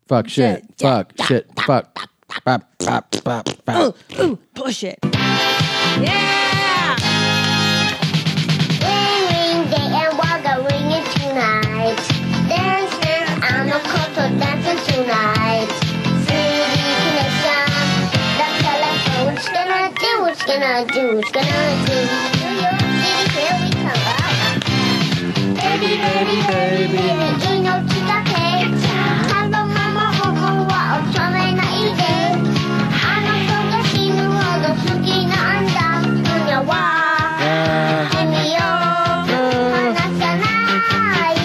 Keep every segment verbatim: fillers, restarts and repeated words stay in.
fuck shit, Shit, fuck yeah, shit, fuck. Bop, bop, bop, bop. Ooh, ooh, push it. Yeah! Ring, ring, day and water ringing tonight. Dance, dance, I'm a koto dancing tonight. City connection, the telephone. What's gonna do, what's gonna do, what's gonna do? New York City, here we come. Baby, baby, baby, baby, ino chitake. Hello, mama, ho, ho, wa, otome na ide. Ano to ga shinu hodo suki na anda. Nunya wa, kimi yo, hanasanai.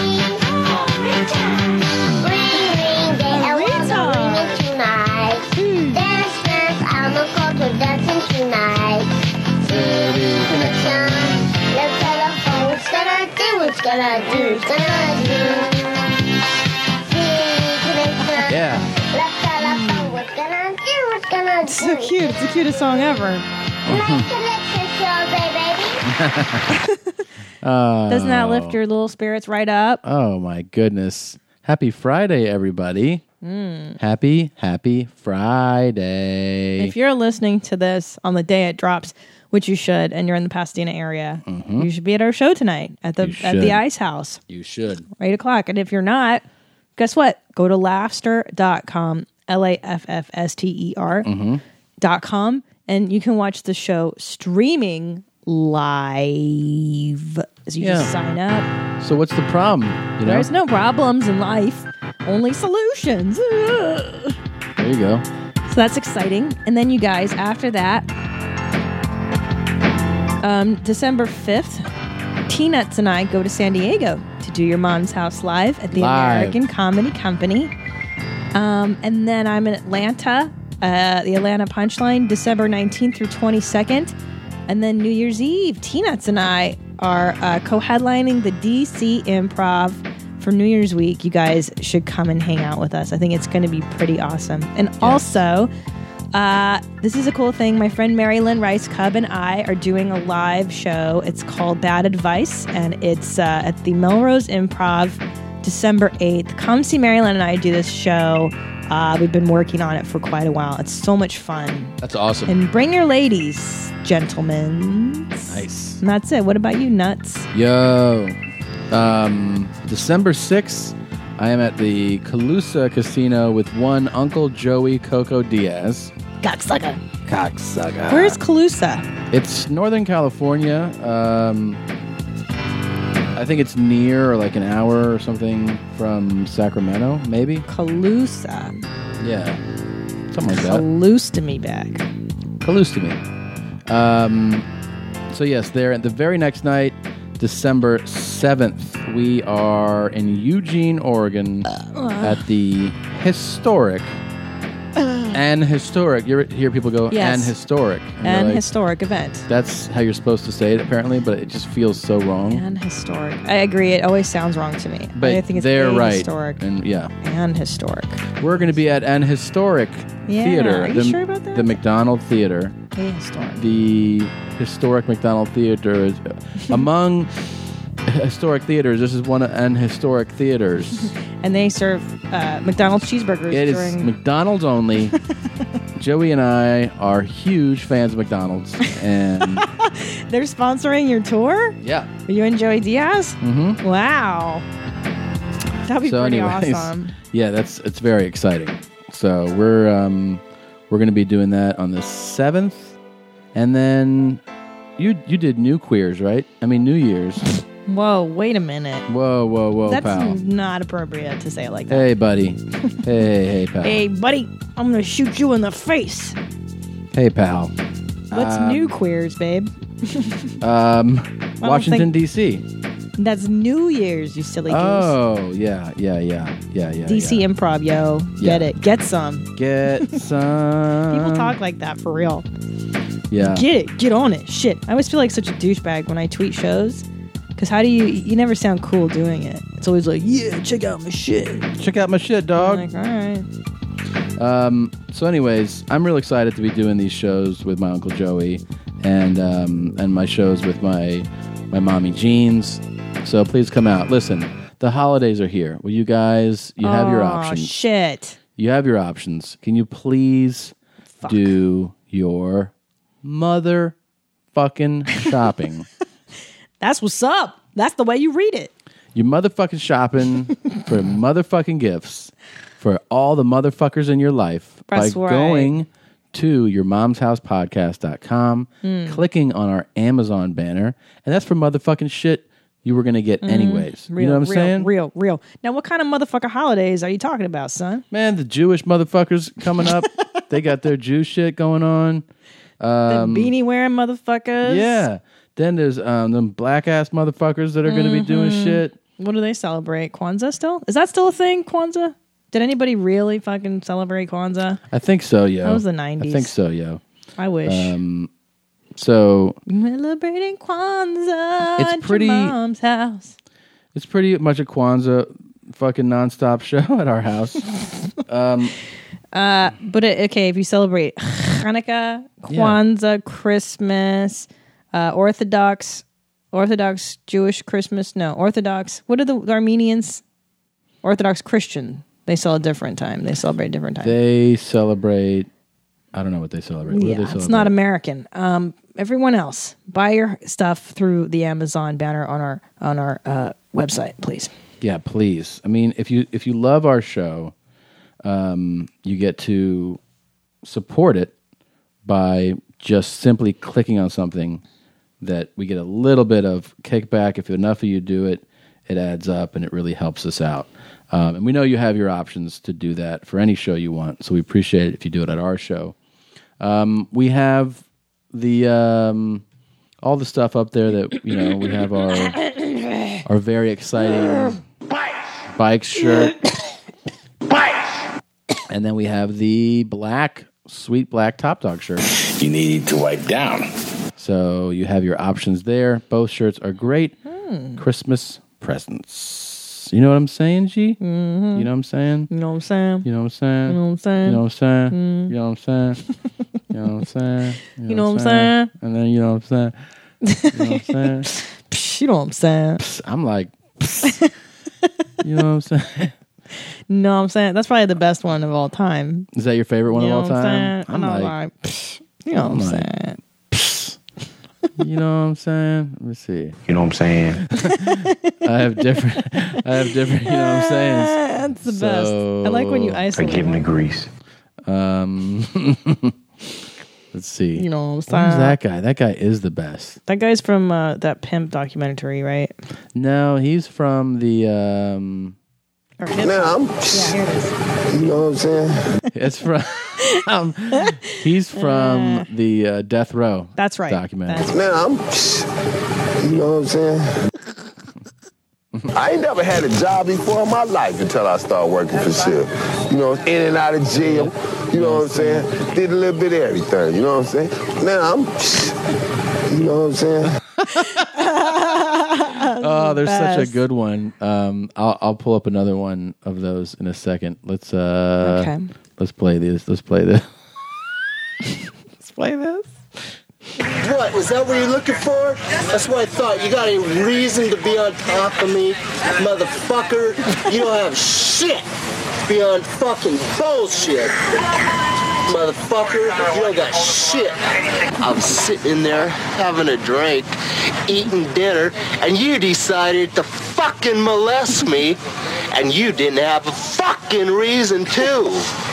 Ring, ring, day and water ringing tonight. Dance, dance, ano koto dancing tonight. City connection, the telephone. What's gonna do, what's gonna do, what's gonna do? City connection, Yeah. the telephone. What's gonna do, what's gonna do? It's so cute. It's the cutest song ever. Make connection show, baby. Oh. Doesn't that lift your little spirits right up? Oh my goodness. Happy Friday, everybody. Happy, happy Friday. If you're listening to this on the day it drops, which you should, and you're in the Pasadena area, you should be at our show tonight at the You at should. the Ice House, You should. eight o'clock. And if you're not, guess what? Go to laughster dot com, L A F F S T E R dot com, and you can watch the show streaming live. So you Yeah. just sign up. So what's the problem? You know? There's no problems in life, only solutions. Ugh. There you go. So that's exciting. And then you guys, after that, um, December fifth, T-Nuts and I go to San Diego to do Your Mom's House Live at the Live. American Comedy Company. Um, and then I'm in Atlanta, uh, the Atlanta Punchline, December nineteenth through twenty-second. And then New Year's Eve, T-Nuts and I are uh, co-headlining the D C Improv for New Year's week. You guys should come and hang out with us. I think it's going to be pretty awesome. And also, uh, this is a cool thing. My friend Mary Lynn Rice Cub and I are doing a live show. It's called Bad Advice, and it's uh, at the Melrose Improv, December eighth. Come see Mary Lynn and I do this show. Uh, we've been working on it for quite a while. It's so much fun. That's awesome. And bring your ladies, gentlemen. Nice. And that's it. What about you, Nuts? Yo. Um, December sixth, I am at the Calusa Casino with one Uncle Joey Coco Diaz. Cocksucker. Cocksucker. Where's Calusa? It's Northern California. Um, I think it's near or like an hour or something from Sacramento, maybe. Calusa. Yeah. Something like that. Calus to me back. Close to me. Um, so yes, there at the very next night, December seventh, we are in Eugene, Oregon, at the historic and historic. You ever hear people go Yes. and historic, and you're And like, historic event. that's how you're supposed to say it, apparently, but it just feels so wrong. And historic. I agree. It always sounds wrong to me. But I think it's they're a right, historic and yeah, and historic. we're going to be at an historic Yeah, theater. are you the, sure about that? The McDonald Theater. A historic. The historic McDonald Theater is among historic theaters. This is one of an historic theaters. And they serve uh, McDonald's cheeseburgers It is during. McDonald's only. Joey and I are huge fans of McDonald's, and They're sponsoring your tour? yeah. Are you and Joey Diaz? Mm-hmm. Wow. That'd be So pretty anyways, awesome. yeah, that's it's very exciting. So we're um, we're going to be doing that on the seventh, and then you you did New Queers, right? I mean New Year's. Whoa, wait a minute. Whoa, whoa, whoa, That's pal. not appropriate to say it like that. Hey, buddy. hey, hey, pal. Hey, buddy, I'm going to shoot you in the face. Hey, pal. What's Um, New Queers, babe? Um, Washington, think- D C That's New Year's, you silly goose. Oh, yeah, yeah, yeah, yeah, yeah. D C yeah. Improv, yo. Get Yeah. it. Get some. Get some. People talk like that for real. Yeah. Get it. Get on it. Shit. I always feel like such a douchebag when I tweet shows. Because how do you... You never sound cool doing it. It's always like, yeah, check out my shit. Check out my shit, dog. I'm like, all right. Um, so anyways, I'm real excited to be doing these shows with my Uncle Joey and um, and my shows with my my mommy Jeans. So please come out. Listen, the holidays are here. Will you guys? You have your Oh, options. shit. You have your options. Can you please do your motherfucking shopping? That's what's up. That's the way you read it. You motherfucking shopping for motherfucking gifts for all the motherfuckers in your life That's by right. going to your mom's house podcast dot com, Mm. clicking on our Amazon banner, and that's for motherfucking shit you were going to get anyways. Real, you know what I'm real, saying? Real, real. Now, what kind of motherfucker holidays are you talking about, son? Man, the Jewish motherfuckers coming up, they got their Jew shit going on. Um, the beanie wearing motherfuckers. Yeah. Then there's um, them black ass motherfuckers that are going to be doing Mhm. shit. What do they celebrate? Kwanzaa still? Is that still a thing, Kwanzaa? Did anybody really fucking celebrate Kwanzaa? I think so, yo. That was the nineties. I think so, yo. I wish. Um, so Celebrating Kwanzaa It's at pretty- your mom's house. it's pretty much a Kwanzaa fucking nonstop show at our house. um, Uh, but it, okay, if you celebrate Hanukkah, Kwanzaa, Christmas, uh, Orthodox, Orthodox Jewish Christmas, no, Orthodox. What are the Armenians? Orthodox Christian. They celebrate a different time. They celebrate a different time. they celebrate. I don't know what they celebrate. What do yeah, they it's celebrate? not American. Um, everyone else, buy your stuff through the Amazon banner on our on our uh, website, please. Yeah, please. I mean, if you if you love our show, um, you get to support it by just simply clicking on something that we get a little bit of kickback. If enough of you do it, it adds up and it really helps us out. Um, and we know you have your options to do that for any show you want, so we appreciate it if you do it at our show. Um, we have the um, all the stuff up there that you know. We have our our very exciting bike shirt, and then we have the black sweet black Top Dog shirt. You need to wipe down. So you have your options there. Both shirts are great Hmm. Christmas presents. You know what I'm saying, G? Mm-hmm. You know what I'm saying? You know what I'm saying? You know what I'm saying? You know what I'm saying? You know what I'm saying? Mm. You know what I'm saying? You know what I'm saying? You know what I'm saying? And then you know what I'm saying? You know what I'm saying? Psh, you know what I'm saying? Psst, I'm like, psst. You know what I'm saying? No, I'm saying that's probably the best one of all time. Is that your favorite one You know of all what I'm time? saying? I'm not like, psh, you know what I'm I'm like, saying? You know what I'm saying? Let me see. You know what I'm saying? I have different. I have different. You know what I'm saying? That's the best. I like when you isolate. I give him the grease. Um, let's see. You know what I'm Who's saying? that guy? That guy is the best. That guy's from uh, that Pimp documentary, right? No, he's from the. Um, Or hip-hop. Now I'm, Yeah, here it is. you know what I'm saying? it's from. um, he's from the uh, Death Row. That's right. Documentary. That's Now I'm, you know what I'm saying? I ain't never had a job before in my life until I started working for Shiv. You know, in and out of jail. You know what I'm saying? Did a little bit of everything. You know what I'm saying? Now I'm, you know what I'm saying? Oh, there's such a best. good one. Um, I'll I'll pull up another one of those in a second. Let's uh, Okay. let's play this. Let's play this. Let's play this. What, was that what you're looking for? That's what I thought. You got any reason to be on top of me, motherfucker? You don't have shit beyond fucking bullshit. Motherfucker, you don't got shit. I was sitting there having a drink, eating dinner, and you decided to fucking molest me, and you didn't have a fucking reason to.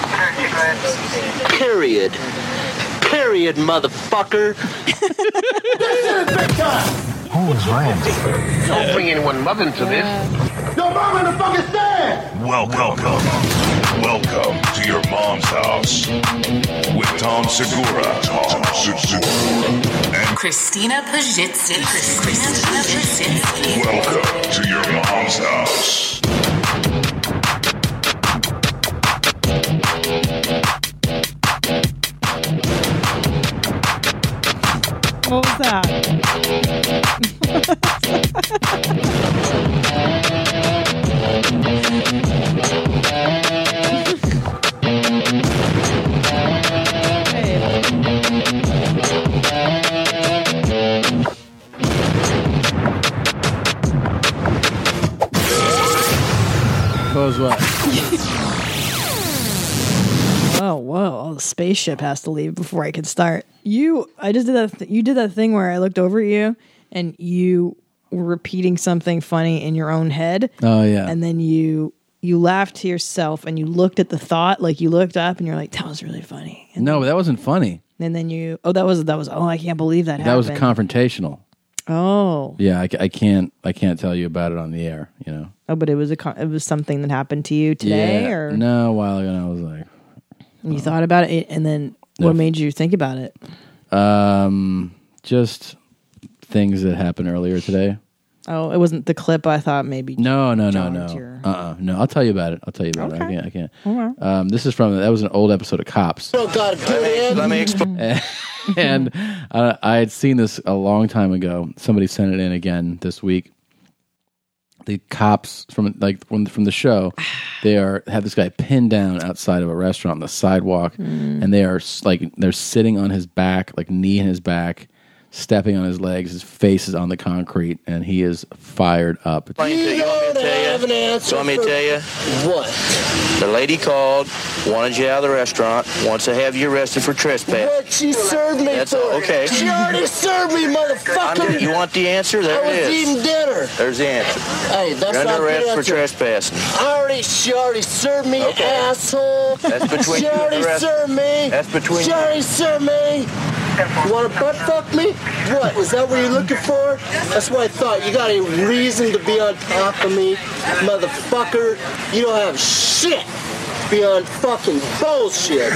Period. Period, motherfucker. Who's Randy? Don't bring anyone mother into this. Your mom in the fucking stand! Welcome, welcome to your mom's house with Tom Segura, Tom Segura, and Christina Pajitsky. Christina Pajitsky. welcome to your mom's house. What was that? the spaceship has to leave before I can start. You, I just did that. Th- you did that thing where I looked over at you and you were repeating something funny in your own head. Oh yeah. And then you you laughed to yourself and you looked at the thought, like you looked up and you're like, that was really funny. And no, but that wasn't funny. And then you, oh, that was that was. Oh, I can't believe that. That happened. was confrontational. Oh. Yeah, I, I can't. I can't tell you about it on the air. You know. Oh, but it was a con- it was something that happened to you today, yeah, or no, a while ago. And I was like, you thought about it, and then what Yeah. made you think about it? um, just things that happened earlier today. Oh, it wasn't the clip. I thought maybe. No, no, no, no. jogged your- Uh, uh no. I'll tell you about it. I'll tell you about it. I Okay. can't. I can't. All right. Um, this is from that was an old episode of Cops. Still got a good end. Let me explain. And uh, I had seen this a long time ago. Somebody sent it in again this week. The cops from like from, from the show, they are have this guy pinned down outside of a restaurant on the sidewalk, and they are s- like they're sitting on his back, like knee in his back, stepping on his legs. His face is on the concrete, and he is fired up. You don't have an answer. Want me to for tell you? What? The lady called, wanted you out of the restaurant, wants to have you arrested for trespass. What she served me That's for? okay. She already served me, I'm motherfucker. just- you want the answer? There I was it eating is. dinner. There's the answer. Hey, that's You're not under the arrest for answer. trespassing. I already, she already served me, Okay. asshole. That's between she you and already the rest- served me. That's between She you. already served me. You want to butt fuck me? What? Was that what you're looking for? That's what I thought. You got any reason to be on top of me, motherfucker? You don't have shit beyond fucking bullshit.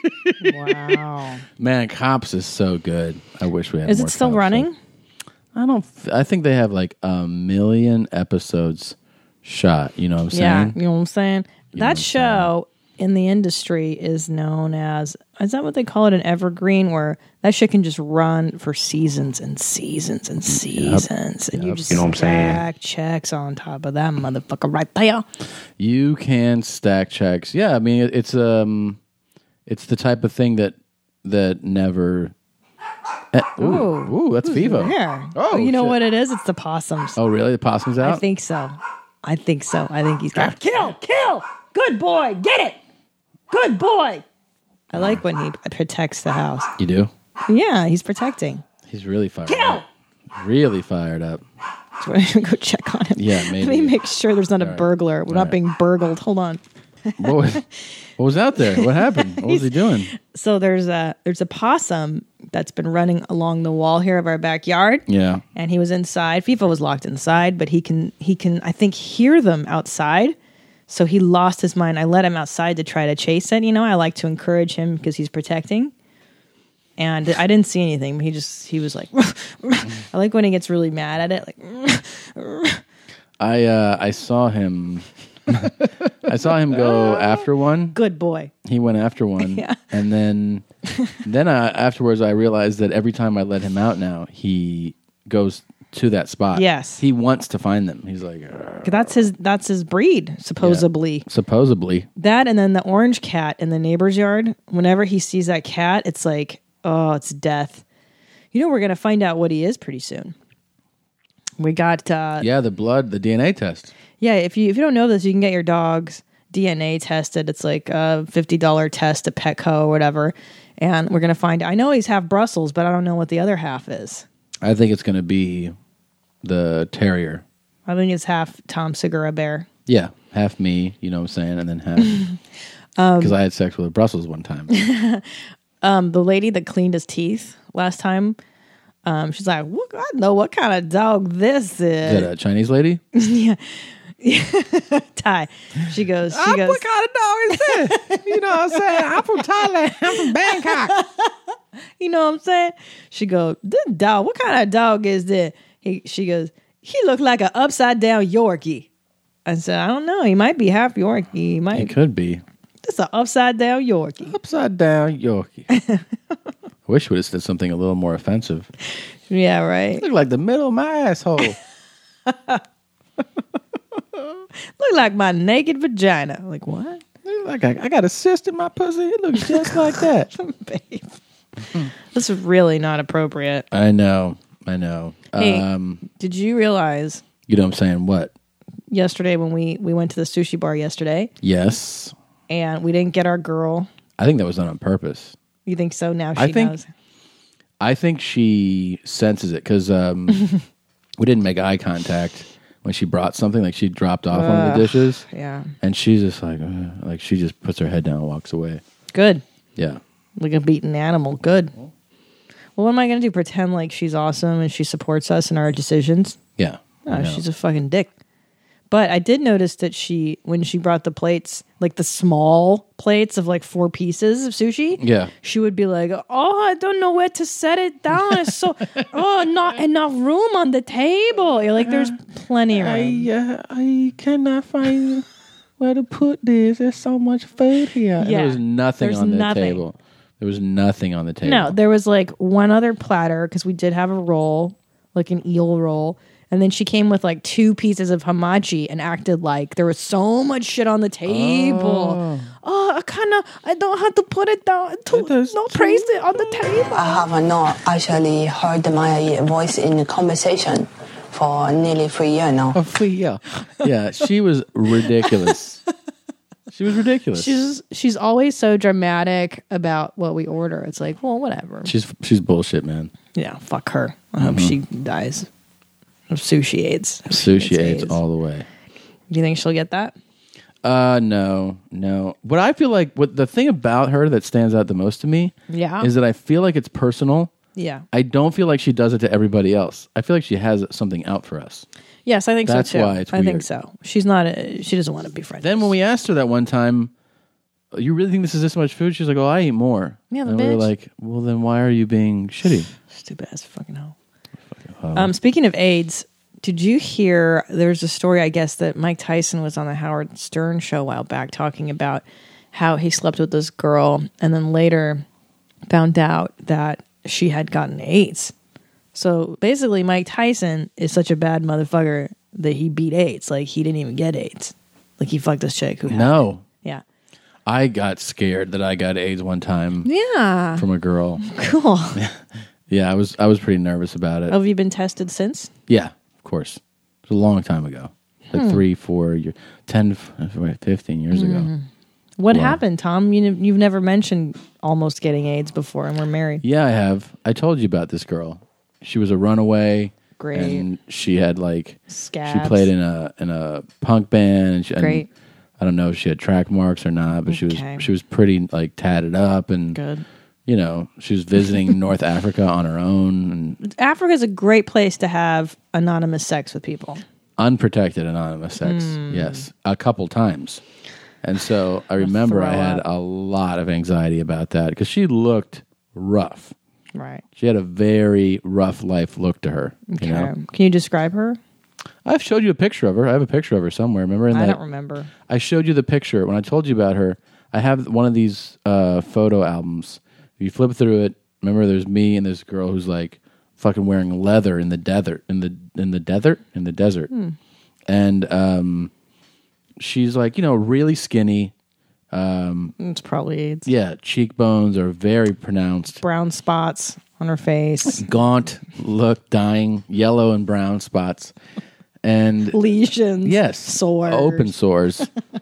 Wow. Man, Cops is so good. I wish we had. Is more it still Cops. running? I don't. F- I think they have like a million episodes shot. You know what I'm saying? Yeah, you know what I'm saying? You know what That I'm show in the industry is known as, is that what they call it, an evergreen, where that shit can just run for seasons and seasons and seasons. And you Yep. just You know what I'm saying? stack checks on top of that motherfucker right there. You can stack checks. Yeah, I mean it, it's um, it's the type of thing that that never. Eh, ooh, ooh, that's Vivo. Yeah. Oh, you know shit. what it is? It's the possums. Oh, really? The possum's I out. think so. I think so. I think he's got kill, kill. Good boy. Get it. Good boy. I like when he protects the house. You do. Yeah, he's protecting. He's really fired Kill. up. Really fired up. So we're gonna go check on him. Yeah, Let maybe. me make sure there's not a All right. burglar. We're All not right. being burgled. Hold on. What was, what was out there? What happened? What was he doing? So there's a there's a possum that's been running along the wall here of our backyard. Yeah. And he was inside. FIFA was locked inside, but he can he can I think hear them outside. So he lost his mind. I let him outside to try to chase it. You know, I like to encourage him because he's protecting. And I didn't see anything. But he just he was like, I like when he gets really mad at it. Like, I uh, I saw him. I saw him go after one. good boy. He went after one, Yeah. and then then I, afterwards I realized that every time I let him out now, he goes to that spot. Yes. he wants to find them. He's like, "Arr." That's his that's his breed, supposedly. supposedly. That and then the orange cat in the neighbor's yard. Whenever he sees that cat, it's like, oh, it's death. You know, we're gonna find out what he is pretty soon. We got uh, Yeah, the blood, the D N A test. yeah. If you if you don't know this, you can get your dog's D N A tested. It's like a fifty dollar test at Petco or whatever, and we're gonna find. I know he's half Brussels, but I don't know what the other half is. I think it's going to be the terrier. I think it's half Tom Segura bear. Yeah, half me. You know what I'm saying, and then half because I had sex with a Brussels one time. Um, the lady that cleaned his teeth last time, um, she's like, "What? I know what kind of dog this Is that a Chinese lady? yeah. Thai. She goes, she goes, what kind of dog is this? You know what I'm saying? I'm from Thailand. I'm from Bangkok. you know what I'm saying? She goes, this dog, what kind of dog is this? He, she goes, he looked like an upside down Yorkie. I said, I don't know. He might be half Yorkie. He might. It could be. It's an upside down Yorkie. Upside down Yorkie. I wish we would have said something a little more offensive. Yeah, right. Look like the middle of my asshole. Look like my naked vagina. Like, what? Look like I, I got a cyst in my pussy. It looks just like that. Babe. This is really not appropriate. I know. I know. Hey. Um, Did you realize you know what I'm saying? What? yesterday when we, we went to the sushi bar yesterday Yes. and we didn't get our girl I think that was done on purpose. You think so? Now she I think, knows. I think she senses it because um, we didn't make eye contact when she brought something. Like she dropped off one of Ugh, the dishes. yeah. And she's just like, uh, like she just puts her head down and walks away. Good. Yeah. Like a beaten animal. Good. Well, what am I going to do? Pretend like she's awesome and she supports us in our decisions? Yeah. Oh, she's a fucking dick. But I did notice that she, when she brought the plates, like the small plates of like four pieces of sushi, Yeah. she would be like, "Oh, I don't know where to set it down. It's so, oh, not enough room on the table." You're like, "There's plenty of room." uh, I cannot find where to put this. There's so much food here. And Yeah. there was nothing There's on the nothing. table. There was nothing on the table. No, there was like one other platter because we did have a roll, like an eel roll. And then she came with like two pieces of hamachi and acted like there was so much shit on the table. Oh, oh I kind of, I don't have to put it down. To, no, praise it on the table. I have not actually heard my voice in the conversation for nearly three years now. Oh, three years. Yeah, she was ridiculous. She was ridiculous. She's she's always so dramatic about what we order. It's like, well, whatever. She's she's bullshit, man. Yeah, fuck her. I hope Mhm. she dies of sushi AIDS. Sushi AIDS all the way. Do you think she'll get that? Uh, no, no. But I feel like what the thing about her that stands out the most to me, Yeah. is that I feel like it's personal. Yeah. I don't feel like she does it to everybody else. I feel like she has something out for us. Yes, I think That's so too. why it's I think weird. so. She's not. A, she doesn't want to be friends. Then when we asked her that one time, you really think this is this much food? She's like, oh, I eat more. Yeah, the and we were bitch. like, well, then why are you being shitty? Stupid ass fucking hell. hoe. Um, speaking of AIDS, did you hear? There's a story, I guess, that Mike Tyson was on the Howard Stern show a while back talking about how he slept with this girl, and then later found out that she had gotten AIDS. So basically, Mike Tyson is such a bad motherfucker that he beat AIDS. Like he didn't even get AIDS. Like he fucked this chick who had No. it. Yeah. I got scared that I got AIDS one time. Yeah. From a girl. Cool. Yeah, I was I was pretty nervous about it. Have you been tested since? Yeah, of course. It was a long time ago. Like Hmm. three, four, year, ten, fifteen years ago. Mhm. What Wow. happened, Tom? You, you've never mentioned almost getting AIDS before, and we're married. Yeah, I have. I told you about this girl. She was a runaway. Great. And she had like Scabs. she played in a in a punk band. And she, and Great. I don't know if she had track marks or not, but she Okay. was she was pretty like tatted up and good. You know, she was visiting North Africa on her own and Africa is a great place to have anonymous sex with people. unprotected anonymous sex. Mm. Yes, a couple times. And so I remember I throw had up. a lot of anxiety about that because she looked rough. Right. She had a very rough life look to her. Okay. You know? Can you describe her? I've showed you a picture of her. I have a picture of her somewhere. Remember? In I that, don't remember. I showed you the picture when I told you about her. I have one of these uh, photo albums. If you flip through it, remember there's me and this girl who's like fucking wearing leather in the desert, in the in the desert, in the desert, Hmm. and um, she's like you know really skinny. Um, It's probably AIDS. yeah, cheekbones are very pronounced. Brown spots on her face. Gaunt look, dying, yellow and brown spots, and lesions. Yes, sores, open sores.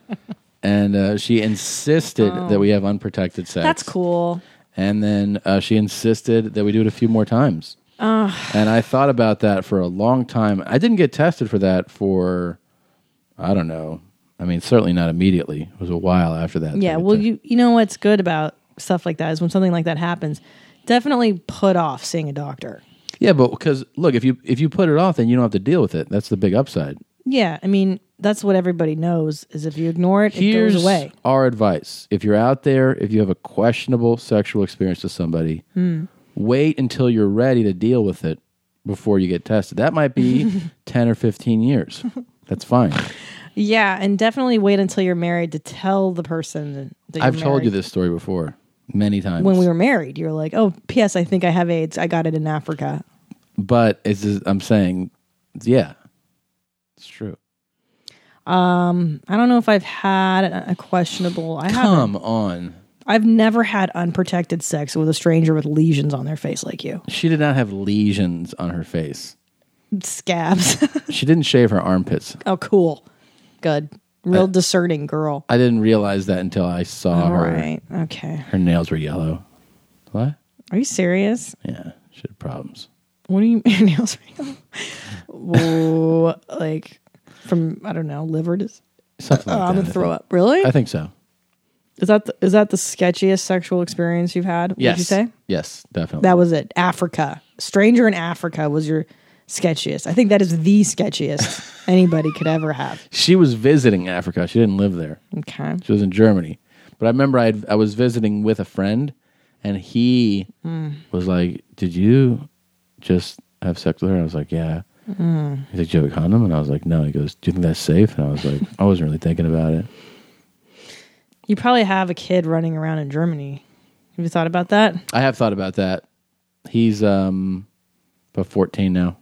And uh, she insisted Oh. that we have unprotected sex. That's cool. And then uh, she insisted that we do it a few more times. Ugh. And I thought about that for a long time. I didn't get tested for that for, I don't know. I mean, certainly not immediately. It was a while after that. Yeah, well, you you know what's good about stuff like that is when something like that happens, definitely put off seeing a doctor. Yeah, but because look, if you if you put it off, then you don't have to deal with it. That's the big upside. Yeah, I mean that's what everybody knows is if you ignore it, Here's it goes away. our advice: if you're out there, if you have a questionable sexual experience with somebody, Hmm. wait until you're ready to deal with it before you get tested. That might be ten or fifteen years. That's fine. Yeah, and definitely wait until you're married to tell the person that you're I've told you married. this story before many times. When we were married, you were like, "Oh, P S I think I have AIDS. I got it in Africa." But it's just, I'm saying, yeah, it's true. Um, I don't know if I've had a, a questionable. I Come haven't. on. I've never had unprotected sex with a stranger with lesions on their face like you. She did not have lesions on her face. Scabs. She didn't shave her armpits. Oh, cool. Good. Real I, discerning girl. I didn't realize that until I saw All her. right. Okay. Her nails were yellow. What? Are you serious? Yeah, she had problems. What do you mean your nails are yellow? Whoa, like from I don't know liver dis- Something like oh, I'm that, gonna I throw think. up. Really? I think so. Is that the, is that the sketchiest sexual experience you've had? Yes. Would you say? Yes, definitely. That was it. Africa. Stranger in Africa was your sketchiest. I think that is the sketchiest anybody could ever have. She was visiting Africa. She didn't live there. Okay. She was in Germany. But I remember I I was visiting with a friend, and he Mm. was like, "Did you just have sex with her?" I was like, "Yeah." Mm. He's like, "Do you have a condom?" And I was like, "No." He goes, "Do you think that's safe?" And I was like, "I wasn't really thinking about it." You probably have a kid running around in Germany. Have you thought about that? I have thought about that. He's um about fourteen now.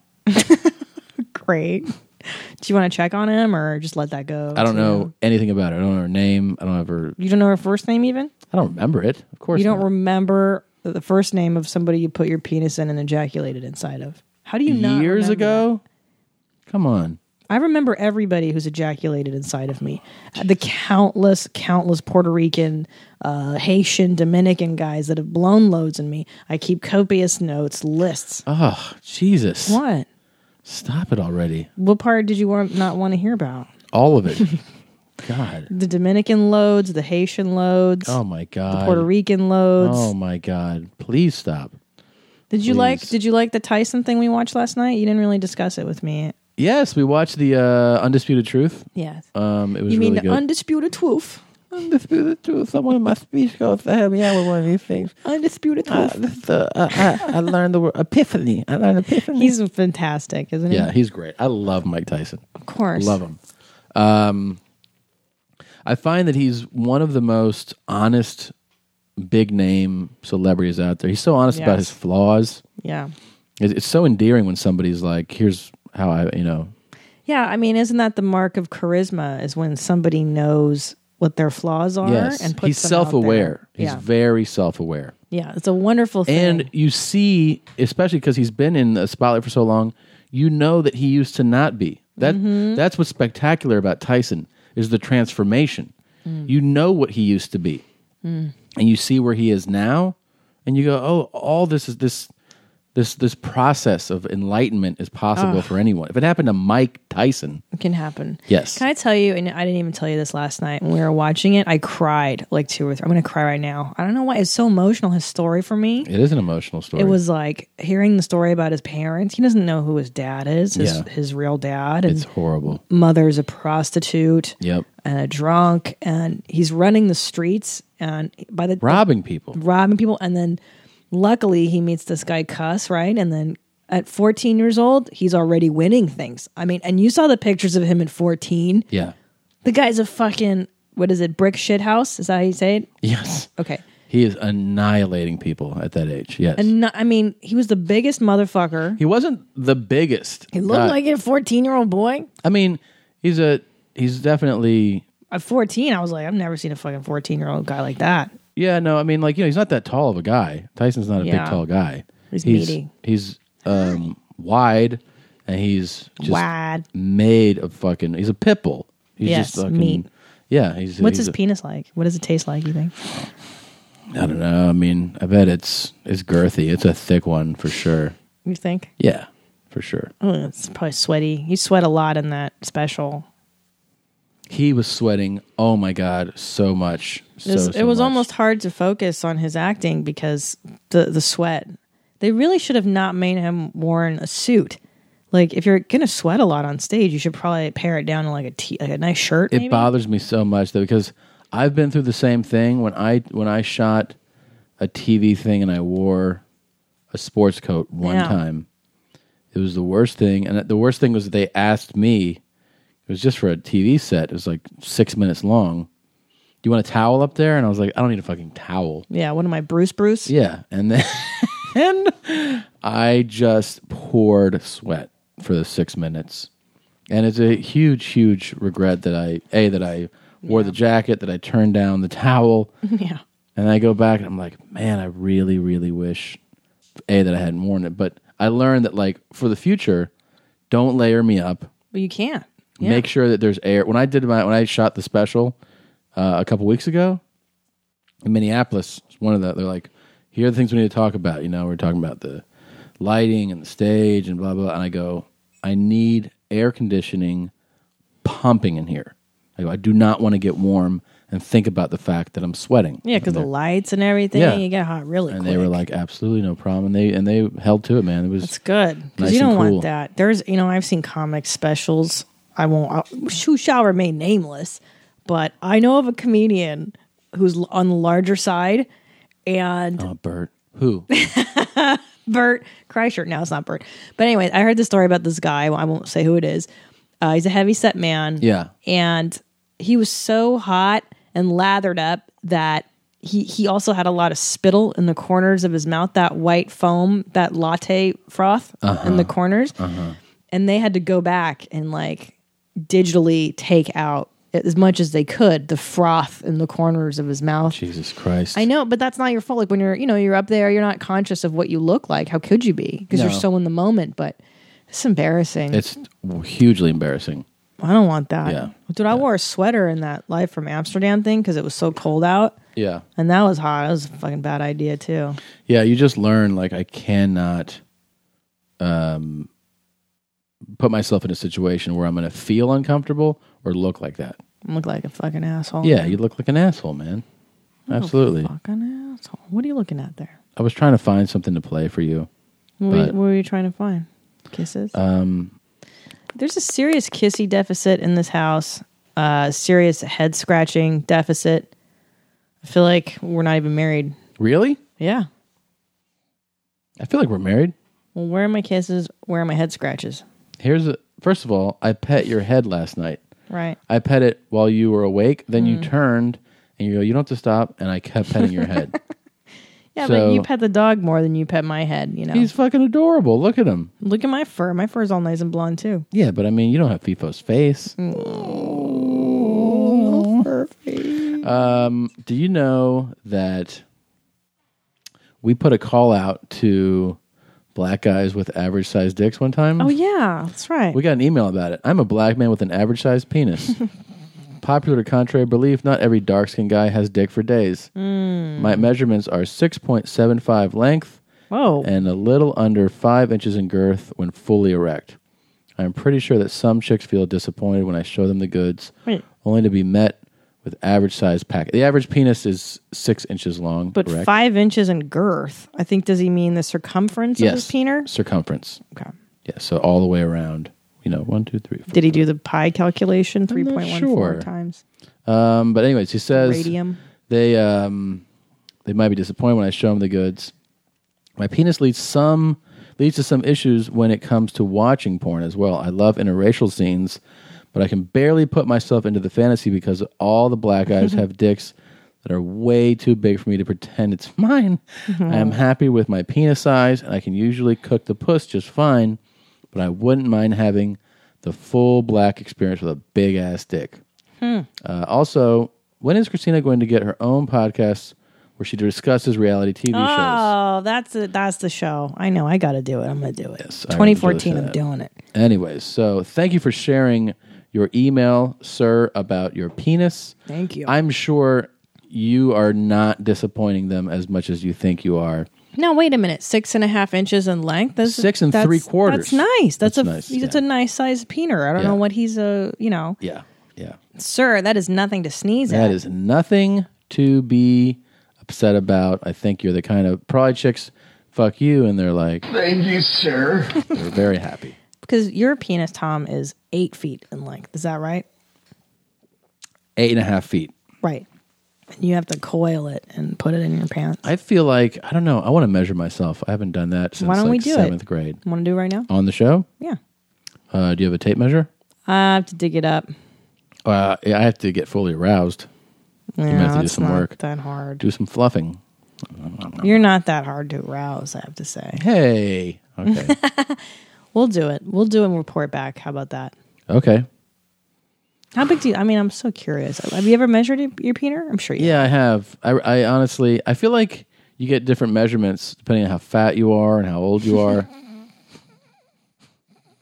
Great. Do you want to check on him or just let that go? I don't to- know anything about her. I don't know her name. I don't have her. You don't know her first name even? I don't remember it. Of course, You don't not. remember the first name of somebody you put your penis in and ejaculated inside of. How do you not Years remember ago? Come on. I remember everybody who's ejaculated inside of me. The countless, countless Puerto Rican, uh, Haitian, Dominican guys that have blown loads in me. I keep copious notes, lists. Oh, Jesus. What? Stop it already. What part did you want, not want to hear about? All of it. God. The Dominican loads, the Haitian loads. Oh, my God. The Puerto Rican loads. Oh, my God. Please stop. Did you Please. like? Did you like the Tyson thing we watched last night? You didn't really discuss it with me. Yes, we watched the uh, Undisputed Truth. Yes. Um, it was You mean really the good. undisputed truth? Undisputed Truth. Someone in my speech goes to help me out with one of these things. Undisputed Uh, truth. this, uh, uh, I, I learned the word epiphany. I learned epiphany. He's fantastic, isn't he? Yeah, he's great. I love Mike Tyson. Of course. Love him. Um, I find that he's one of the most honest, big name celebrities out there. He's so honest about Yes. his flaws. Yeah. It's, it's so endearing when somebody's like, "Here's how I," you know. Yeah, I mean, isn't that the mark of charisma? Is when somebody knows what their flaws are Yes, and puts he's them out self-aware. there. He's yeah, very self-aware. yeah, it's a wonderful thing. And you see, especially because he's been in the spotlight for so long, you know that he used to not be. That Mhm. that's what's spectacular about Tyson is the transformation. Mm. You know what he used to be, Mm. and you see where he is now, and you go, "Oh, all this is this this this process of enlightenment is possible Ugh. for anyone." If it happened to Mike Tyson, It can happen. yes, Can I tell you, and I didn't even tell you this last night when we were watching it, I cried like two or three. I'm going to cry right now. I don't know why. It's so emotional, his story for me. it is an emotional story. It was like hearing the story about his parents. He doesn't know who his dad is, his, Yeah. his real dad. And It's horrible. Mother's a prostitute. Yep. And a drunk. And he's running the streets and by the Robbing people. robbing people. And then luckily he meets this guy Cuss, right? And then at fourteen years old, he's already winning things. I mean, and you saw the pictures of him at fourteen. Yeah. The guy's a fucking, what is it, brick shit house? Is that how you say it? Yes. Okay. He is annihilating people at that age. Yes. And no, I mean, he was the biggest motherfucker. He wasn't the biggest. He looked God. like a fourteen-year-old boy. I mean, he's a he's definitely At fourteen, I was like, I've never seen a fucking fourteen-year-old guy like that. yeah. No, I mean, like you know, he's not that tall of a guy. Tyson's not a Yeah. big tall guy. He's he's meaty. He's um, wide, and he's just Wide. made of fucking. He's a pit bull. He's Yes, just fucking. meat. Yeah, he's. What's he's his a- penis like? What does it taste like, you think? I don't know. I mean, I bet it's it's girthy. It's a thick one for sure. You think? Yeah, for sure. Oh, it's probably sweaty. You sweat a lot in that special. He was sweating. Oh my god, so much. So, it was, so it was much. almost hard to focus on his acting because the the sweat. They really should have not made him worn a suit. Like, if you're gonna sweat a lot on stage, you should probably pare it down to like a t- like a nice shirt. It maybe? bothers me so much though because I've been through the same thing when I when I shot a T V thing and I wore a sports coat one Yeah. time. It was the worst thing, and the worst thing was that they asked me. It was just for a T V set. It was like six minutes long. Do you want a towel up there? And I was like, I don't need a fucking towel. Yeah, what am I, Bruce Bruce? Yeah, and then and I just poured sweat for the six minutes, and it's a huge, huge regret that I a that I wore the jacket, that I turned down the towel, Yeah. and I go back and I'm like, man, I really, really wish a that I hadn't worn it. But I learned that like for the future, don't layer me up. But you can't. Yeah. Make sure that there's air. When I did my when I shot the special uh, a couple weeks ago in Minneapolis, one of the they're like, here are the things we need to talk about. You know, we're talking about the lighting and the stage and blah blah. And I go, I need air conditioning pumping in here. I go, I do not want to get warm and think about the fact that I'm sweating. Yeah, because the lights and everything, Yeah. you get hot really And quick. they were like, absolutely no problem. And they and they held to it, man. It was That's good because nice you don't and cool. want that. There's, you know, I've seen comic specials. I won't. I'll, who shall remain nameless, but I know of a comedian who's l- on the larger side, and Oh, Bert. Who? Bert Kreischer. No, it's not Bert. But anyway, I heard the story about this guy. I won't say who it is. Uh, he's a heavy set man. Yeah. And he was so hot and lathered up that he, he also had a lot of spittle in the corners of his mouth, that white foam, that latte froth Uh-huh. in the corners. Uh-huh. And they had to go back and like digitally take out as much as they could the froth in the corners of his mouth. Jesus Christ. I know, but that's not your fault. Like when you're, you know, you're up there, you're not conscious of what you look like. How could you be? Because No. you're so in the moment. But it's embarrassing. It's hugely embarrassing. I don't want that. Yeah. Dude, I wore a sweater in that Live from Amsterdam thing because it was so cold out. Yeah. And that was hot. That was a fucking bad idea too. Yeah, you just learn, like, I cannot um, put myself in a situation where I'm going to feel uncomfortable or look like that. I look like a fucking asshole. Yeah, you look like an asshole, man. Absolutely. Fucking asshole. What are you looking at there? I was trying to find something to play for you. What, were, you, but, what were you trying to find? Kisses? Um, There's a serious kissy deficit in this house. Uh, serious head scratching deficit. I feel like we're not even married. Really? Yeah. I feel like we're married. Well, where are my kisses? Where are my head scratches? Here's a, first of all, I pet your head last night. Right. I pet it while you were awake. Then you Mm. turned and you go, you don't have to stop. And I kept petting your head. Yeah, So- but you pet the dog more than you pet my head, you know. He's fucking adorable. Look at him. Look at my fur. My fur's all nice and blonde too. Yeah, but I mean, you don't have FIFO's face. Um, do you know that we put a call out to black guys with average sized dicks one time? Oh yeah, that's right. We got an email about it. I'm a black man with an average sized penis. Popular to contrary belief, not every dark skinned guy has dick for days. Mm. My measurements are six point seven five length Whoa. and a little under five inches in girth when fully erect. I'm pretty sure that some chicks feel disappointed when I show them the goods, Wait. only to be met with average size pack. The average penis is six inches long, But correct? five inches in girth. I think does he mean the circumference of his Yes, peener? circumference. Okay. Yeah, so all the way around. You know, one, two, three, four. Did he do the pi calculation? Three point one four sure. times. Um, but anyways, he says Radium. they um, they might be disappointed when I show them the goods. My penis leads some leads to some issues when it comes to watching porn as well. I love interracial scenes, but I can barely put myself into the fantasy because all the black guys have dicks that are way too big for me to pretend it's mine. I am happy with my penis size, and I can usually cook the puss just fine, but I wouldn't mind having the full black experience with a big ass dick. Hmm. Uh, also, when is Christina going to get her own podcast where she discusses reality T V shows? Oh, that's it. That's the show. I know. I got to do it. I'm going to do it. Yes, I twenty remember fourteen. that. I'm doing it. Anyways, so thank you for sharing your email, sir, about your penis. Thank you. I'm sure you are not disappointing them as much as you think you are. No, wait a minute. Six and a half inches in length. That's, Six and that's- three quarters. That's nice. That's, That's a nice, It's yeah. a nice size peener. I don't Yeah. know what he's a. You know, Yeah, yeah. sir. That is nothing to sneeze That at. is nothing to be upset about. I think you're the kind of probably chicks fuck you and they're like, Thank you, sir. they're very happy. Because your penis, Tom, is eight feet in length. Is that right? Eight and a half feet. Right. And you have to coil it and put it in your pants. I feel like, I don't know, I want to measure myself. I haven't done that since Why don't like we do seventh it? grade. Want to do it right now? On the show? Yeah. Uh, do you have a tape measure? I have to dig it up. Uh, yeah, I have to get fully aroused. You might Yeah, have to do that's some not work. that hard. Do some fluffing. You're not that hard to arouse, I have to say. Hey. Okay. We'll do it. We'll do it and report back. How about that? Okay. How big do you, I mean, I'm so curious. Have you ever measured your, your peener? I'm sure you Yeah, I have. I, I honestly, I feel like you get different measurements depending on how fat you are and how old you are.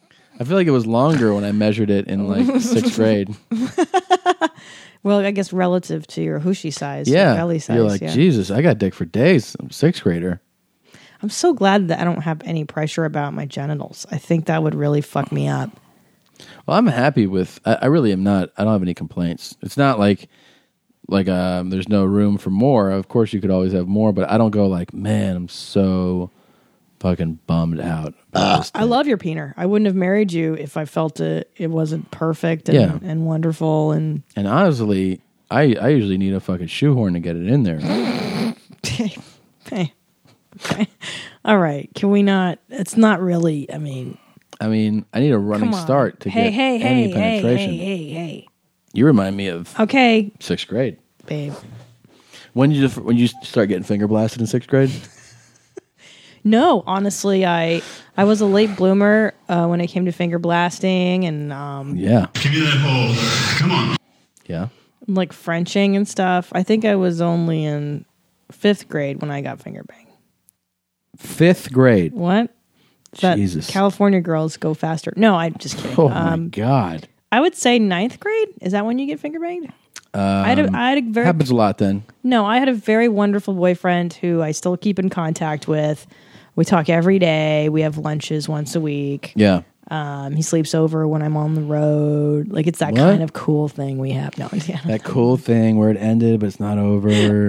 I feel like it was longer when I measured it in like sixth grade. Well, I guess relative to your hoochie size, Yeah, your belly size. you're like, yeah. Jesus, I got dick for days. I'm a sixth grader. I'm so glad that I don't have any pressure about my genitals. I think that would really fuck me up. Well, I'm happy with. I, I really am not. I don't have any complaints. It's not like like um, there's no room for more. Of course, you could always have more, but I don't go like, man, I'm so fucking bummed out. about this I thing." love your peener. I wouldn't have married you if I felt it. It wasn't perfect and, Yeah. and wonderful and. And honestly, I I usually need a fucking shoehorn to get it in there. Hey, okay. All right. Can we not? It's not really. I mean, I mean, I need a running come on. start to hey, get hey, any hey, penetration. Hey, hey, hey, hey. You remind me of Okay, sixth grade. babe. When did you when did you start getting finger blasted in sixth grade? No, honestly, I I was a late bloomer uh, when it came to finger blasting and um, Yeah. Give me that hole. Come on. Yeah. like Frenching and stuff. I think I was only in fifth grade when I got finger banged. Fifth grade. What? That Jesus. California girls go faster. No, I'm just kidding. Oh my um, God. I would say ninth grade. Is that when you get finger banged? Um, I had a, I had a very happens a lot then. no. I had a very wonderful boyfriend who I still keep in contact with. We talk every day. We have lunches once a week. Yeah. Um, he sleeps over when I'm on the road. Like it's that What? kind of cool thing we have. No, yeah. That cool thing where it ended, but it's not over.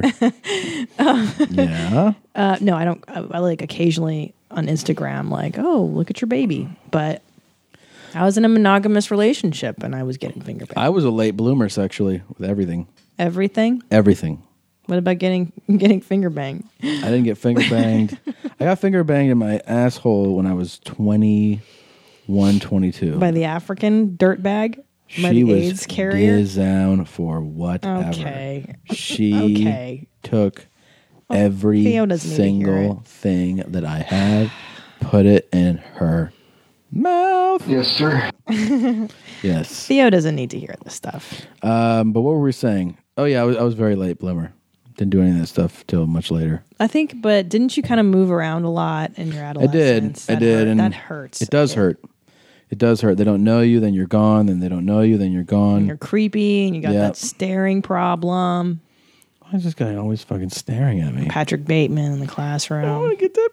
Yeah. Uh, no, I don't. I, I like occasionally on Instagram, like, oh, look at your baby. But I was in a monogamous relationship and I was getting finger banged. I was a late bloomer sexually with everything. Everything. Everything. What about getting getting finger banged? I didn't get finger banged. I got finger banged in my asshole when I was twenty-one, twenty-two. By the African dirtbag? By She the was AIDS carrier? down for whatever. Okay. She Okay. took every Theo doesn't need to hear single thing that I had, put it in her mouth. Yes, sir. Yes. Theo doesn't need to hear this stuff. Um, but what were we saying? Oh yeah, I was, I was very late bloomer. Didn't do any of that stuff till much later. I think, but didn't you kind of move around a lot in your I adolescence? did. I That did. hurt- and that hurts. It does hurt. It does hurt. They don't know you, then you're gone. Then they don't know you, then you're gone. You're creepy and you got Yep. that staring problem. Why is this guy always fucking staring at me? Patrick Bateman in the classroom. I want to get that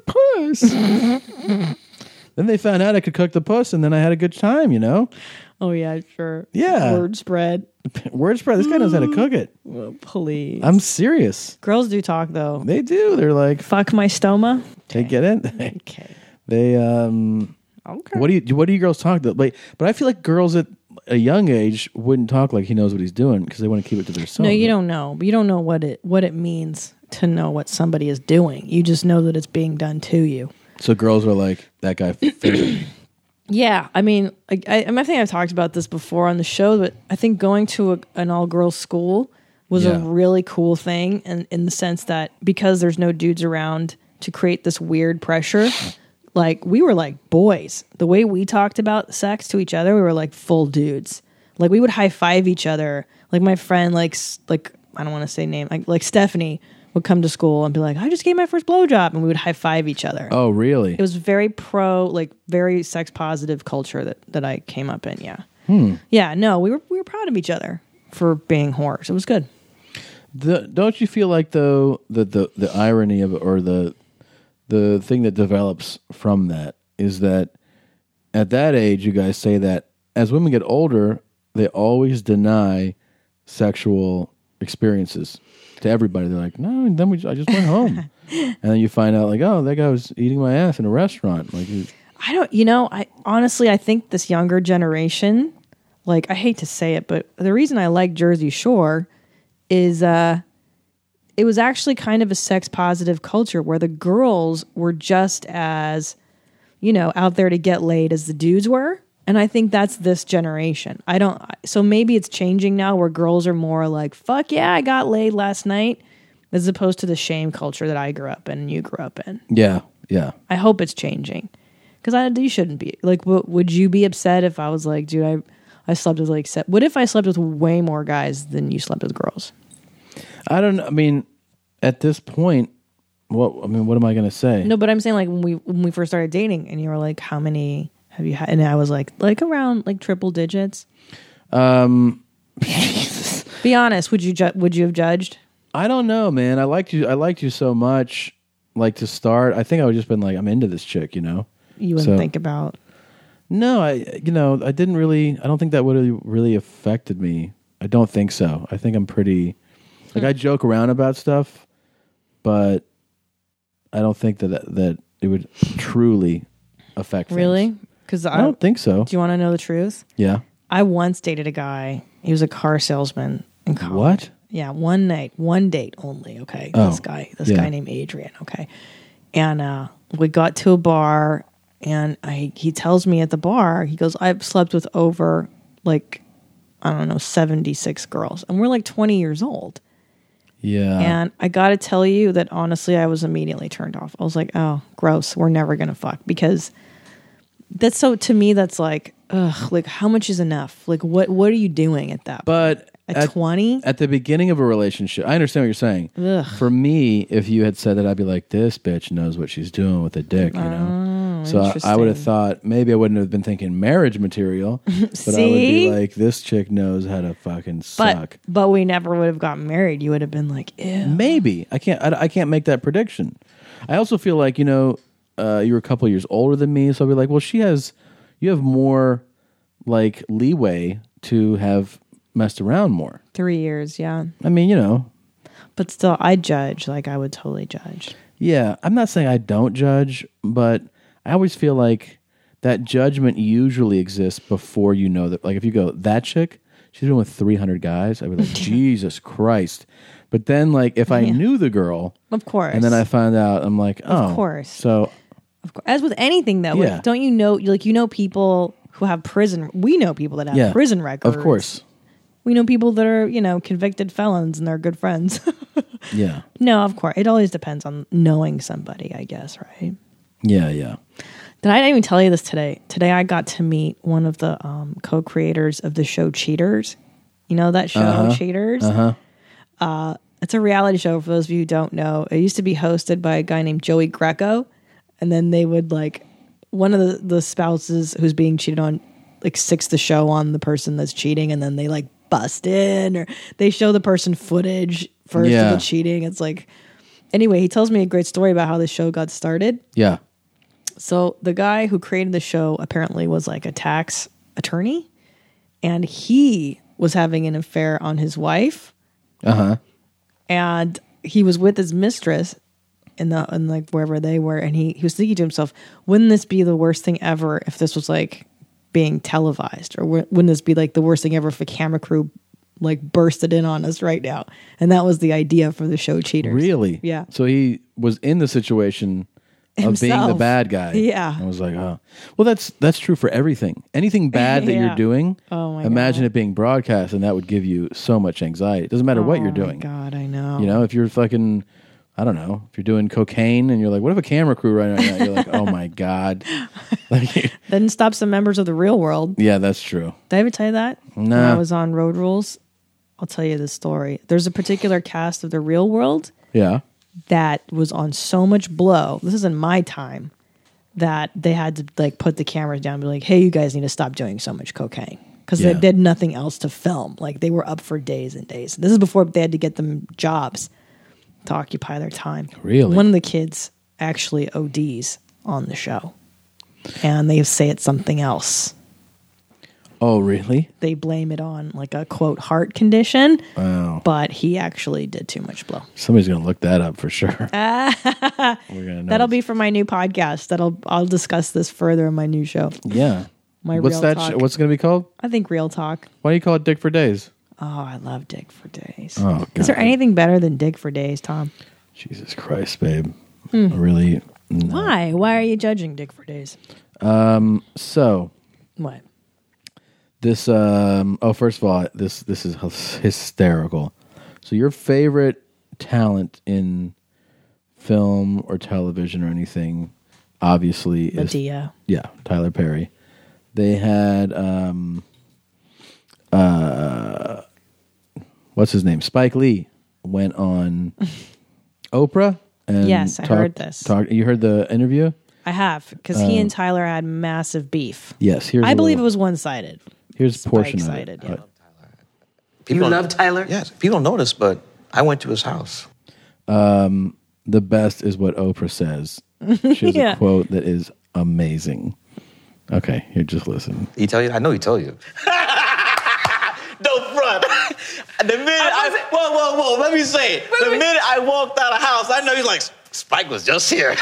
puss. Then they found out I could cook the puss, and then I had a good time, you know? Oh, yeah, sure. Yeah. Word spread. Word spread. This guy knows how to cook it. Well, please. I'm serious. Girls do talk, though. They do. They're like, fuck my stoma. They get it. Okay. They, um, okay. What do you, what do you girls talk to? Like, but I feel like girls at a young age wouldn't talk like he knows what he's doing because they want to keep it to themselves. No, you don't know. You don't know what it what it means to know what somebody is doing. You just know that it's being done to you. So girls are like, that guy figured me. Yeah, I mean, I, I, I think I've talked about this before on the show, but I think going to a, an all-girls school was Yeah. a really cool thing, and in the sense that because there's no dudes around to create this weird pressure, like we were like boys. The way we talked about sex to each other, we were like full dudes. Like we would high five each other. Like my friend, like s- like I don't want to say name, like like Stephanie would come to school and be like, I just gave my first blowjob, and we would high five each other. Oh, really? It was very pro, like very sex positive culture that, that I came up in. Yeah, Hmm. yeah. No, we were we were proud of each other for being whores. It was good. The, don't you feel like though that the the irony of it, or the the thing that develops from that is that at that age you guys say that as women get older they always deny sexual experiences to everybody. They're like, no, and then we I just went home, and then you find out like, oh, that guy was eating my ass in a restaurant. Like, he- I don't, you know, I honestly I think this younger generation, like I hate to say it, but the reason I like Jersey Shore is uh it was actually kind of a sex positive culture where the girls were just as, you know, out there to get laid as the dudes were. And I think that's this generation. I don't, so maybe it's changing now where girls are more like, fuck yeah, I got laid last night, as opposed to the shame culture that I grew up in and you grew up in. yeah, yeah. I hope it's changing. Because I, you shouldn't be. Like, w- would you be upset if I was like, dude, I, I slept with like, se- what if I slept with way more guys than you slept with girls? I don't know. I mean, at this point, what I mean, what am I going to say? No, but I'm saying like when we when we first started dating and you were like, how many Have you had? And I was like, like around like triple digits. Um, Be honest. Would you ju- would you have judged? I don't know, man. I liked you. I liked you so much. Like to start, I think I would just been like, I'm into this chick, you know. You wouldn't So- think about. No, I. You know, I didn't really. I don't think that would have really affected me. I don't think so. I think I'm pretty. Like I joke around about stuff, but I don't think that that, that it would truly affect. Really? things. Because I don't think so. Do you want to know the truth? Yeah. I once dated a guy. He was a car salesman in college. What? Yeah, one night, one date only. Okay, Oh, this guy, this yeah. guy named Adrian. Okay, and uh, we got to a bar, and I he tells me at the bar, he goes, "I've slept with over like I don't know seventy six girls, and we're like twenty years old." Yeah. And I got to tell you that honestly, I was immediately turned off. I was like, "Oh, gross. We're never gonna fuck," because that's so to me. That's like, ugh. Like, how much is enough? Like, what what are you doing at that? But at twenty, at the beginning of a relationship, I understand what you're saying. Ugh. For me, if you had said that, I'd be like, "This bitch knows what she's doing with a dick," you know. Oh, so I, I would have interesting. thought maybe I wouldn't have been thinking marriage material, but I would See? be like, "This chick knows how to fucking but suck." but we never would have gotten married. You would have been like, ew. Maybe I can't. I, I can't make that prediction. I also feel like you know, uh, you're a couple years older than me, so I'll be like, "Well, she has, you have more like leeway to have messed around more." Three years, yeah. I mean, you know, But still, I judge. Like, I would totally judge. yeah. I'm not saying I don't judge, but I always feel like that judgment usually exists before you know that. Like, if you go, that chick, she's been with three hundred guys, I'd be like, Jesus Christ. But then, like, if I Yeah. knew the girl, Of course. and then I find out, I'm like, oh, Of course. So, Of course. As with anything, though, Yeah. like, don't you know? Like, you know, people who have prison. We know people that have yeah, prison records. Of course, We know people that are, you know, convicted felons and they're good friends. yeah, No, of course. It always depends on knowing somebody, I guess, right? yeah, yeah. Did I even tell you this today? Today I got to meet one of the um, co-creators of the show Cheaters. You know that show, Uh-huh. Cheaters? Uh-huh. Uh, it's a reality show, for those of you who don't know. It used to be hosted by a guy named Joey Greco. And then they would, like, one of the, the spouses who's being cheated on, like, sicks the show on the person that's cheating. And then they, like, bust in, or they show the person footage first Yeah. of the cheating. It's like, anyway, he tells me a great story about how the show got started. Yeah. So the guy who created the show apparently was like a tax attorney, and he was having an affair on his wife, Uh huh. and he was with his mistress in the in like wherever they were, and he he was thinking to himself, wouldn't this be the worst thing ever if this was like being televised, or wou- wouldn't this be like the worst thing ever if a camera crew like bursted in on us right now? And that was the idea for the show Cheaters. Really? Yeah. So he was in the situation of being the Himself. bad guy. Yeah. I was like, oh, well, that's that's true for everything. Anything bad that Yeah. you're doing, Oh my imagine it being broadcast, and that would give you so much anxiety. It doesn't matter what you're Oh my doing. God, I know. You know, if you're fucking, I don't know, if you're doing cocaine and you're like, what if a camera crew right now? You're like, oh my God. Like, Then stop some members of the real world. yeah, that's true. Did I ever tell you that? No. When I was on Road Rules, I'll tell you this story. There's a particular cast of The Real World Yeah. that was on so much blow. This is in my time, that they had to like put the cameras down and be like, hey, you guys need to stop doing so much cocaine. Because Yeah. they, they had nothing else to film. Like, they were up for days and days. This is before they had to get them jobs to occupy their time. Really? One of the kids actually O Ds on the show. And they say it's something else. Oh, really? They blame it on like a quote heart condition, Wow. but he actually did too much blow. Somebody's going to look that up for sure. Ah, We're gonna know. that'll be for my new podcast. That'll I'll discuss this further in my new show. Yeah. My What's Real that? Talk. Sh- what's it going to be called? I think Real Talk. Why do you call it Dick for Days? Oh, I love Dick for Days. Oh, Is there God. anything better than Dick for Days, Tom? Jesus Christ, babe. Hmm. Really? No. Why? Why are you judging Dick for Days? Um. So What? this. Um. Oh, first of all, this this is hys- hysterical. So your favorite talent in film or television or anything, obviously, is Medea. yeah, Tyler Perry. They had um. Uh. What's his name? Spike Lee went on Oprah. And Yes, I talked- heard this. Talked, you heard the interview? I have, because he and Tyler had massive beef. Yes, here's I a believe little- it was one-sided. Here's a portion Spike-sided, of it. yeah. You love Tyler? Yes. People don't know this, but I went to his house. Um, the best is what Oprah says. She has Yeah. a quote that is amazing. Okay, here, just listen. He tell you? I know he told you. Don't front. The minute I, whoa, whoa, whoa, let me say it. The minute I walked out of the house, I know he's like, Spike was just here.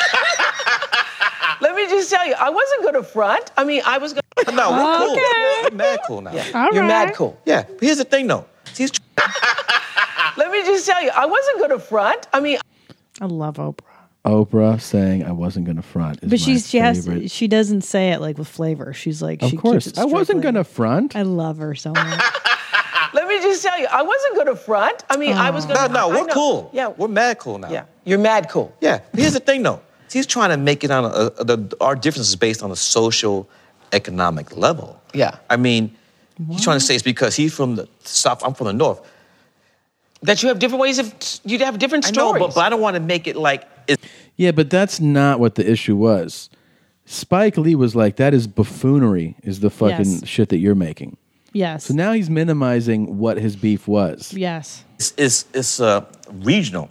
Let me just tell you, I wasn't going to front. I mean, I was going to... No, we're cool. Okay. We're mad cool now. Yeah. You're right. mad cool. Yeah, but here's the thing, though. He's Let me just tell you, I wasn't going to front. I mean... I love Oprah. Oprah saying I wasn't going to front is But my she's she has favorite. she doesn't say it like with flavor. She's like Of she course, keeps it I wasn't strictly- going to front. I love her so much. Let me just tell you, I wasn't going to front. I mean, I was going No, to... no, I we're know. cool. Yeah. We're mad cool now. Yeah, you're mad cool. Yeah, but here's the thing, though. He's trying to make it on a, a, the, our difference is based on a social, economic level. Yeah. I mean, he's trying to say it's because he's from the south, I'm from the north. That you have different ways of... You'd have different I know, stories. but, but I don't want to make it like... It's, Yeah, but that's not what the issue was. Spike Lee was like, that is buffoonery, is the fucking Yes. shit that you're making. Yes. So now he's minimizing what his beef was. Yes. it's, it's, it's uh, regional.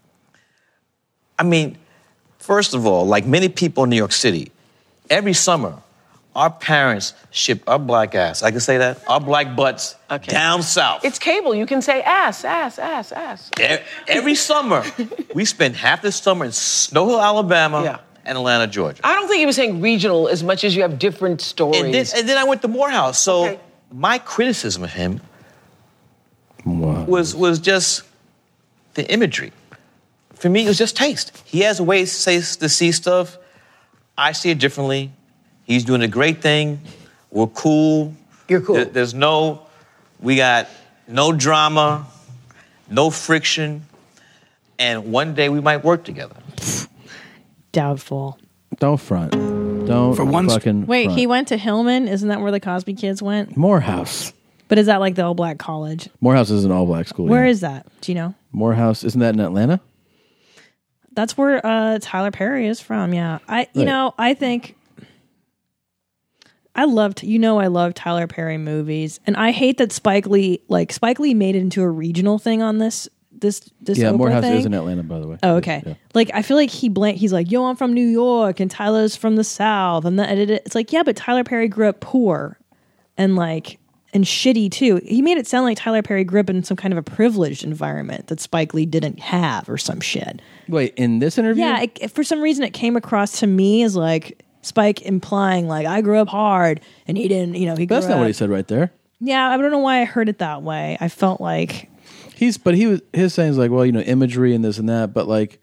I mean, first of all, like many people in New York City, every summer, our parents ship our black ass, I can say that, our black butts down south. It's cable. You can say ass, ass, ass, ass. E- Every summer, we spend half the summer in Snow Hill, Alabama, Yeah. and Atlanta, Georgia. I don't think he was saying regional as much as you have different stories. And then, and then I went to Morehouse. So my criticism of him was was just the imagery. For me, it was just taste. He has a way to, say, to see stuff. I see it differently. He's doing a great thing. We're cool. You're cool. There- there's no, we got no drama, no friction, and one day we might work together. Doubtful. Don't front. Don't For one fucking Wait, front. he went to Hillman? Isn't that where the Cosby kids went? Morehouse. But is that like the all black college? Morehouse is an all-black school. Where yeah. is that? Do you know? Morehouse? Isn't that in Atlanta? That's where uh, Tyler Perry is from. Yeah, I. You Right. know, I think I loved. You know, I love Tyler Perry movies, and I hate that Spike Lee, like Spike Lee, made it into a regional thing on this. This this yeah, Oprah Morehouse thing. is in Atlanta, by the way. Oh, okay. Yeah. Like, I feel like he blank. He's like, "Yo, I'm from New York, and Tyler's from the South," and that it's like, yeah, but Tyler Perry grew up poor, and like, and shitty too. He made it sound like Tyler Perry grew up in some kind of a privileged environment that Spike Lee didn't have, or some shit. Wait, in this interview? Yeah, it, for some reason, it came across to me as like Spike implying like I grew up hard, and he didn't. You know, he. But that's grew not what up- he said right there. Yeah, I don't know why I heard it that way. I felt like. He's, but he was, his saying is like, well, you know, imagery and this and that. But like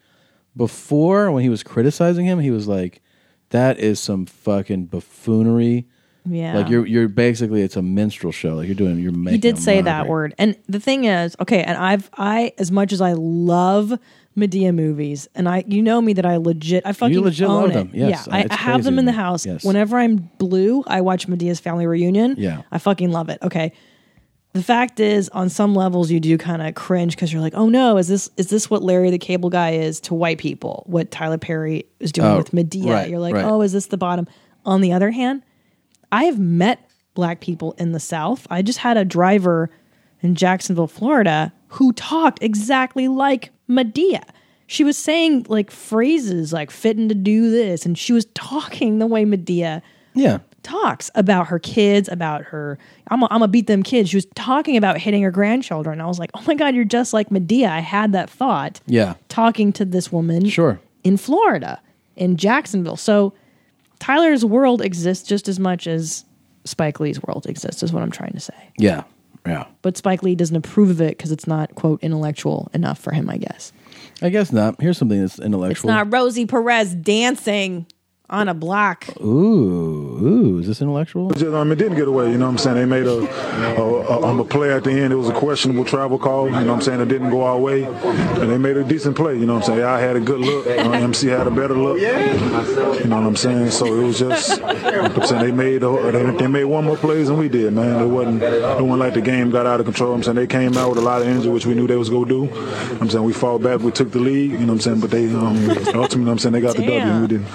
before, when he was criticizing him, he was like, that is some fucking buffoonery. Yeah. Like you're, you're basically, it's a minstrel show. Like you're doing, you're making. He did a say that mockery. word. And the thing is, okay, and I've I as much as I love Medea movies, and I you know me that I legit I fucking legit own love it. them. Yes, yeah, I, it's I have crazy them to in the me. house. Yes. Whenever I'm blue, I watch Medea's Family Reunion. Yeah. I fucking love it. Okay. The fact is, on some levels, you do kind of cringe because you're like, "Oh no, is this is this what Larry the Cable Guy is to white people? What Tyler Perry is doing Oh, with Medea?" right, you're like, right. "Oh, is this the bottom?" On the other hand, I have met black people in the South. I just had a driver in Jacksonville, Florida, who talked exactly like Medea. She was saying like phrases like "fitting to do this," and she was talking the way Medea Yeah. talks about her kids, about her. I'm gonna beat them kids. She was talking about hitting her grandchildren. I was like, oh my God, you're just like Medea. I had that thought Yeah. talking to this woman Sure. in Florida, in Jacksonville. So Tyler's world exists just as much as Spike Lee's world exists, is what I'm trying to say. Yeah. Yeah. But Spike Lee doesn't approve of it because it's not, quote, intellectual enough for him, I guess. I guess not. Here's something that's intellectual. It's not Rosie Perez dancing on a block. Ooh, ooh, is this intellectual? Just, um, it didn't get away, you know what I'm saying? They made a, a, a, um, a play at the end. It was a questionable travel call, you know what I'm saying? It didn't go our way. And they made a decent play, you know what I'm saying? I had a good look. Uh, M C had a better look. You know what I'm saying? So it was just, you know what I'm saying? They made, a, they, they made one more plays than we did, man. It wasn't, it wasn't like the game got out of control. I'm saying they came out with a lot of injury, which we knew they was going to do. I'm saying we fought back, we took the lead, you know what I'm saying? But they, um, ultimately, I'm saying they got the W and we didn't.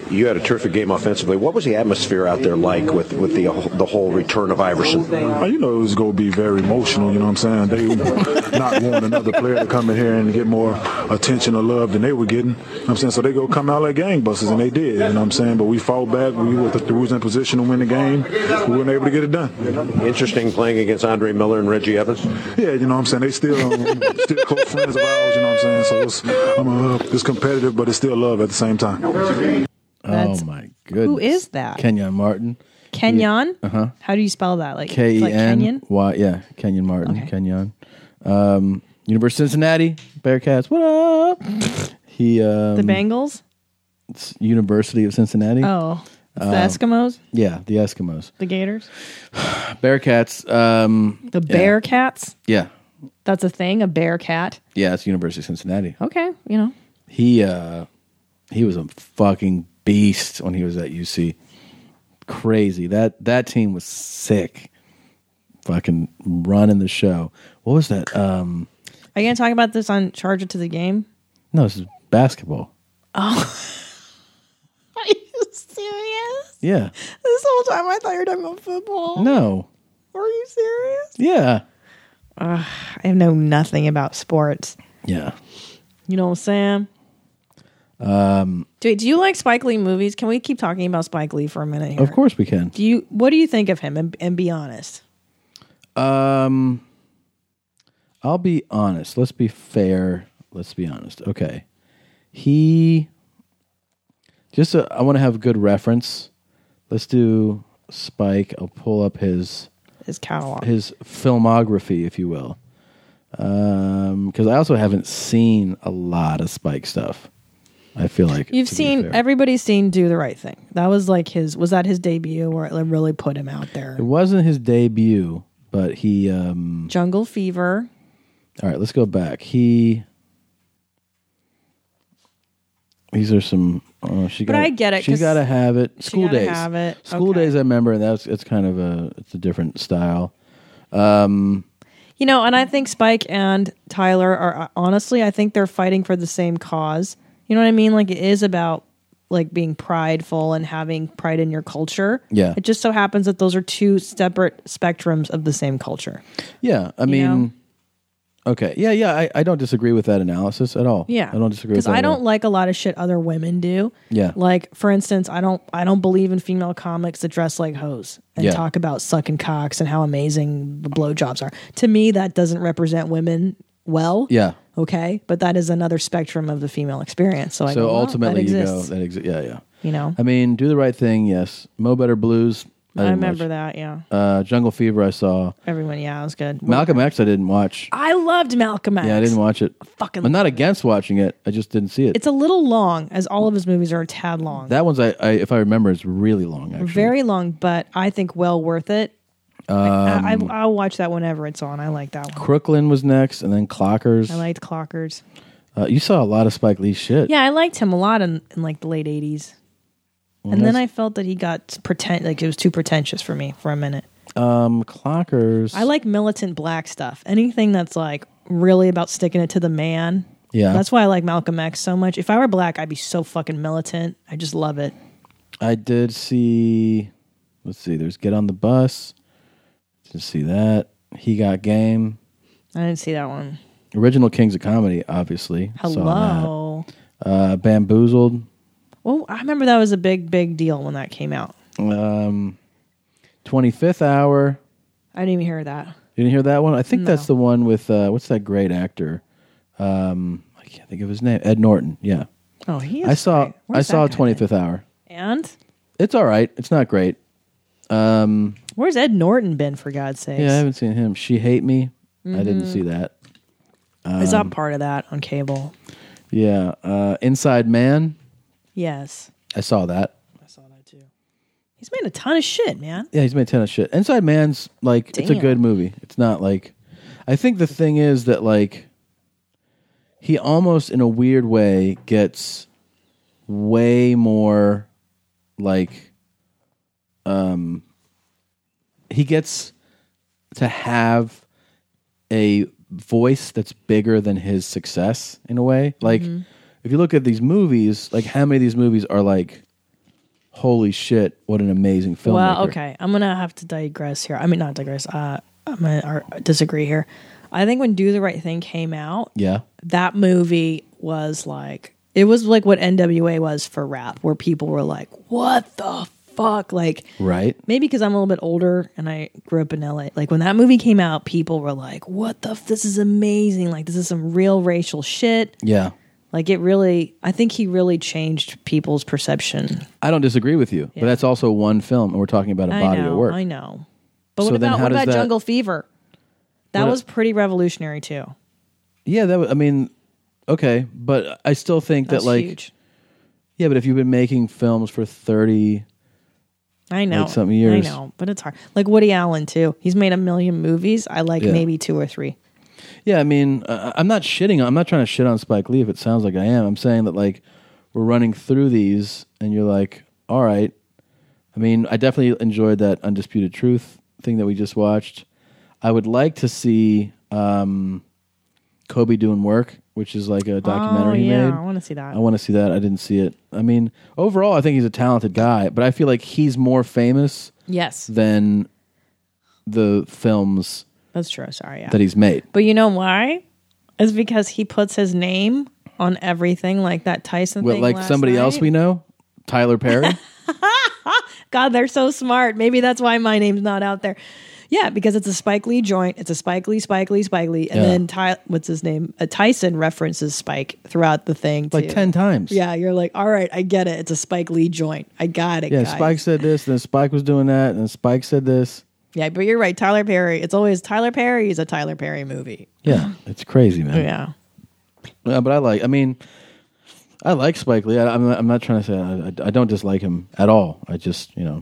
you had a terrific game offensively. What was the atmosphere out there like with, with the the whole return of Iverson? Uh, you know, it was going to be very emotional, you know what I'm saying? They not want another player to come in here and get more attention or love than they were getting. You know what I'm saying? So they go come out like gangbusters, and they did, you know what I'm saying? But we fought back. We were, we was in position to win the game. We weren't able to get it done. Interesting playing against Andre Miller and Reggie Evans? Yeah, you know what I'm saying? They still, um, still close friends of ours, you know what I'm saying? So it's, I'm a, it's competitive, but it's still love at the same time. That's- oh my goodness. Who is that? Kenyon Martin. Kenyon? Uh huh. How do you spell that? Like, K E like N Kenyon? Y. Yeah, Kenyon Martin. Kenyon. Um, University of Cincinnati Bearcats. What up? He um, The Bengals? it's University of Cincinnati. Oh. It's the Um, Eskimos? Yeah, the Eskimos. The Gators? Bearcats. Um, The yeah. Bearcats? Yeah, That's a thing? A bear cat? yeah, it's University of Cincinnati. Okay, you know. He uh, he was a fucking beast when he was at U C. Crazy. That that team was sick. Fucking running the show. What was that? Um, Are you going to talk about this on Charge It to the Game? no, this is basketball. Oh. Are you serious? Yeah. This whole time I thought you were talking about football. No. Are you serious? Yeah. Uh, I know nothing about sports. Yeah. You know what I'm saying? Um, Do, do you like Spike Lee movies? Can we keep talking about Spike Lee for a minute here? of course we can. Do you? What do you think of him? And, and be honest. Um, I'll be honest. Let's be fair. Let's be honest. Okay. He just uh, I want to have good reference. Let's do Spike. I'll pull up his his catalog, his filmography, if you will. Um, because I also haven't seen a lot of Spike stuff. I feel like You've to be seen fair. everybody's seen Do the Right Thing. That was like his. Was that his debut, where it like really put him out there? It wasn't his debut, but he. Um, Jungle Fever. all right, let's go back. He. These are some. Oh, she But got. I get it, She's 'cause got to have it. she School gotta days. have it. School Okay. days. I remember, and that's it's kind of a it's a different style. Um, You know, and I think Spike and Tyler are honestly, I think they're fighting for the same cause. You know what I mean? Like it is about like being prideful and having pride in your culture. Yeah. It just so happens that those are two separate spectrums of the same culture. yeah, I You mean, know? okay, yeah, yeah. I, I don't disagree with that analysis at all. Yeah. I don't disagree with Because that. I at don't all. like a lot of shit other women do. Yeah. Like, for instance, I don't I don't believe in female comics that dress like hoes and Yeah. talk about sucking cocks and how amazing the blowjobs are. To me, that doesn't represent women well. Yeah. Okay. But that is another spectrum of the female experience. So I So go, well, ultimately, that you go. exists. That exi- yeah, yeah. You know? I mean, Do the Right Thing. Yes. Mo Better Blues. I didn't remember watch. that, yeah. Uh, Jungle Fever. I saw. Everyone, yeah, it was good. Malcolm X. I didn't watch. I loved Malcolm X. Yeah, I didn't watch it. fucking I'm not against watching it. I just didn't see it. It's a little long, as all of his movies are a tad long. That one's, I, I if I remember, it's really long. Actually, Very long, but I think well worth it. um, I, I, I'll watch that whenever it's on. I like that one. Crooklyn was next, and then Clockers. I liked Clockers. Uh, you saw a lot of Spike Lee shit. Yeah, I liked him a lot in, in like the late eighties. Well, And then that's- I felt that he got pretend like it was too pretentious for me for a minute. Um, Clockers. I like militant black stuff. Anything that's like really about sticking it to the man. Yeah. That's why I like Malcolm X so much. If I were black, I'd be so fucking militant. I just love it. I did see. Let's see. There's Get on the Bus. Didn't see that. He Got Game. I didn't see that one. Original Kings of Comedy, obviously. Saw Hello. that. Uh, Bamboozled. Well, I remember that was a big, big deal when that came out. Um, twenty-fifth Hour. I didn't even hear that. You didn't hear that one? I think No. that's the one with uh, what's that great actor? Um, I can't think of his name. Ed Norton. Yeah. Oh, he is I saw. great. I Where's saw that guy twenty-fifth Hour. And It's all right. It's not great. Um, where's Ed Norton been, for God's sakes? yeah, I haven't seen him. She Hate Me. I didn't Mhm. see that. I saw Um, part of that on cable. Yeah. Uh, Inside Man. Yes. I saw that. He's made a ton of shit, man. Yeah, he's made a ton of shit. Inside Man's like it's a Damn. good movie. It's not like I think the thing is that like he almost in a weird way gets way more like um he gets to have a voice that's bigger than his success in a way. Like Mhm. if you look at these movies, like how many of these movies are like holy shit, what an amazing filmmaker. Well, okay, I'm gonna have to digress here. I mean, not digress. Uh, I'm gonna or, disagree here. I think when Do the Right Thing came out, Yeah. that movie was like it was like what N W A was for rap, where people were like, "What the fuck?" Like, Right. maybe because I'm a little bit older and I grew up in L A. Like when that movie came out, people were like, "What the? F- this is amazing! Like this is some real racial shit." Yeah. Like it really, I think he really changed people's perception. I don't disagree with you, but that's also one film, and we're talking about a I body know, of work. I know. But So what then about how what does about that- Jungle Fever? That What- was pretty revolutionary too. Yeah, that. w- I mean, okay, but I still think That's that like, huge. yeah, but if you've been making films for thirty, I know. like some years, I know, but it's hard. Like Woody Allen too. He's made a million movies. I like Yeah. maybe two or three. Yeah, I mean, uh, I'm not shitting. on I'm not trying to shit on Spike Lee if it sounds like I am. I'm saying that like we're running through these, and you're like, all right. I mean, I definitely enjoyed that Undisputed Truth thing that we just watched. I would like to see um, Kobe Doing Work, which is like a documentary Oh, he yeah, made. I wanna see that. I want to see that. I didn't see it. I mean, overall, I think he's a talented guy, but I feel like he's more famous Yes, than the films that's true. Sorry, yeah. that he's made. But you know why? It's because he puts his name on everything, like that Tyson Well, thing. like last somebody night. else we know, Tyler Perry. God, they're so smart. Maybe that's why my name's not out there. Yeah, because it's a Spike Lee joint. It's a Spike Lee, Spike Lee, Spike Lee, and Yeah. then Ty, what's his name? Uh, Tyson references Spike throughout the thing, Like too. ten times. Yeah, you're like, all right, I get it. It's a Spike Lee joint. I got it. Yeah, guys. Spike said this, and then Spike was doing that, and Spike said this. Yeah, but you're right. Tyler Perry. It's always Tyler Perry is a Tyler Perry movie. Yeah, it's crazy, man. Yeah. Yeah, but I like. I mean, I like Spike Lee. I, I'm not, I'm not trying to say I, I don't dislike him at all. I just, you know,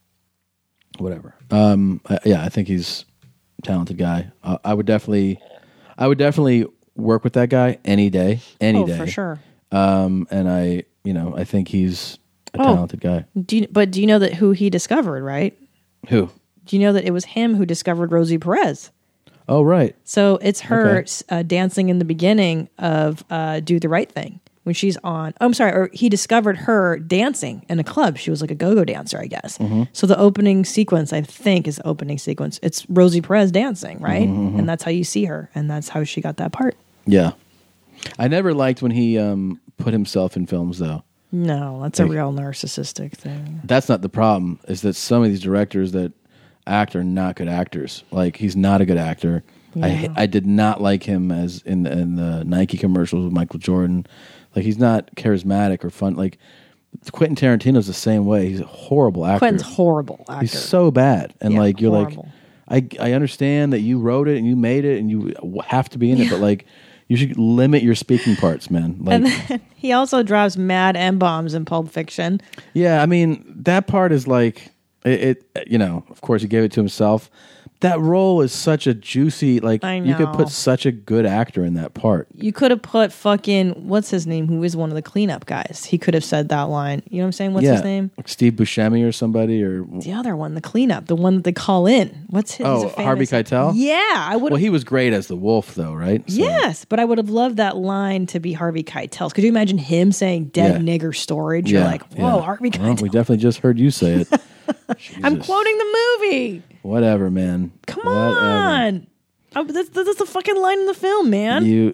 whatever. Um, I, yeah, I think he's a talented guy. Uh, I would definitely, I would definitely work with that guy any day, any Oh, day for sure. Um, and I, you know, I think he's a Oh. talented guy. Do you, but do you know that who he discovered, right? Who? Do you know that it was him who discovered Rosie Perez? Oh, right. So it's her Okay. uh, dancing in the beginning of uh, Do the Right Thing when she's on. Oh, I'm sorry. Or he discovered her dancing in a club. She was like a go-go dancer, I guess. Mhm. So the opening sequence, I think, is the opening sequence. It's Rosie Perez dancing, right? Mhm, mhm. And that's how you see her, and that's how she got that part. Yeah, I never liked when he um, put himself in films, though. No, that's a Like- real narcissistic thing. That's not the problem. Is that some of these directors that act are not good actors. Like he's not a good actor. Yeah. I I did not like him as in the, in the Nike commercials with Michael Jordan. Like he's not charismatic or fun. Like Quentin Tarantino's the same way. He's a horrible actor. Quentin's horrible actor. He's so bad, and Yeah, like you're horrible. like, I I understand that you wrote it and you made it and you have to be in it, but like you should limit your speaking parts, man. Like And then he also drops mad M-bombs in Pulp Fiction. yeah, I mean that part is like it, it. You know, of course, he gave it to himself. That role is such a juicy. Like I you could know. put such a good actor in that part. You could have put fucking, what's his name, who is one of the cleanup guys. He could have said that line. You know what I'm saying? What's yeah, his name? like Steve Buscemi or somebody or The other one, the cleanup, the one that they call in. What's his? he's oh a Harvey famous- Keitel. Yeah, I would. Well, he was great as the wolf, though, right? So- Yes, but I would have loved that line to be Harvey Keitel's. Could you imagine him saying "dead Yeah. nigger storage"? You're Yeah, like, whoa, yeah. Harvey Well, Keitel. we definitely just heard you say it. I'm quoting the movie. Whatever, man. Come Whatever. on. Oh, that's, that's the fucking line in the film, man. You,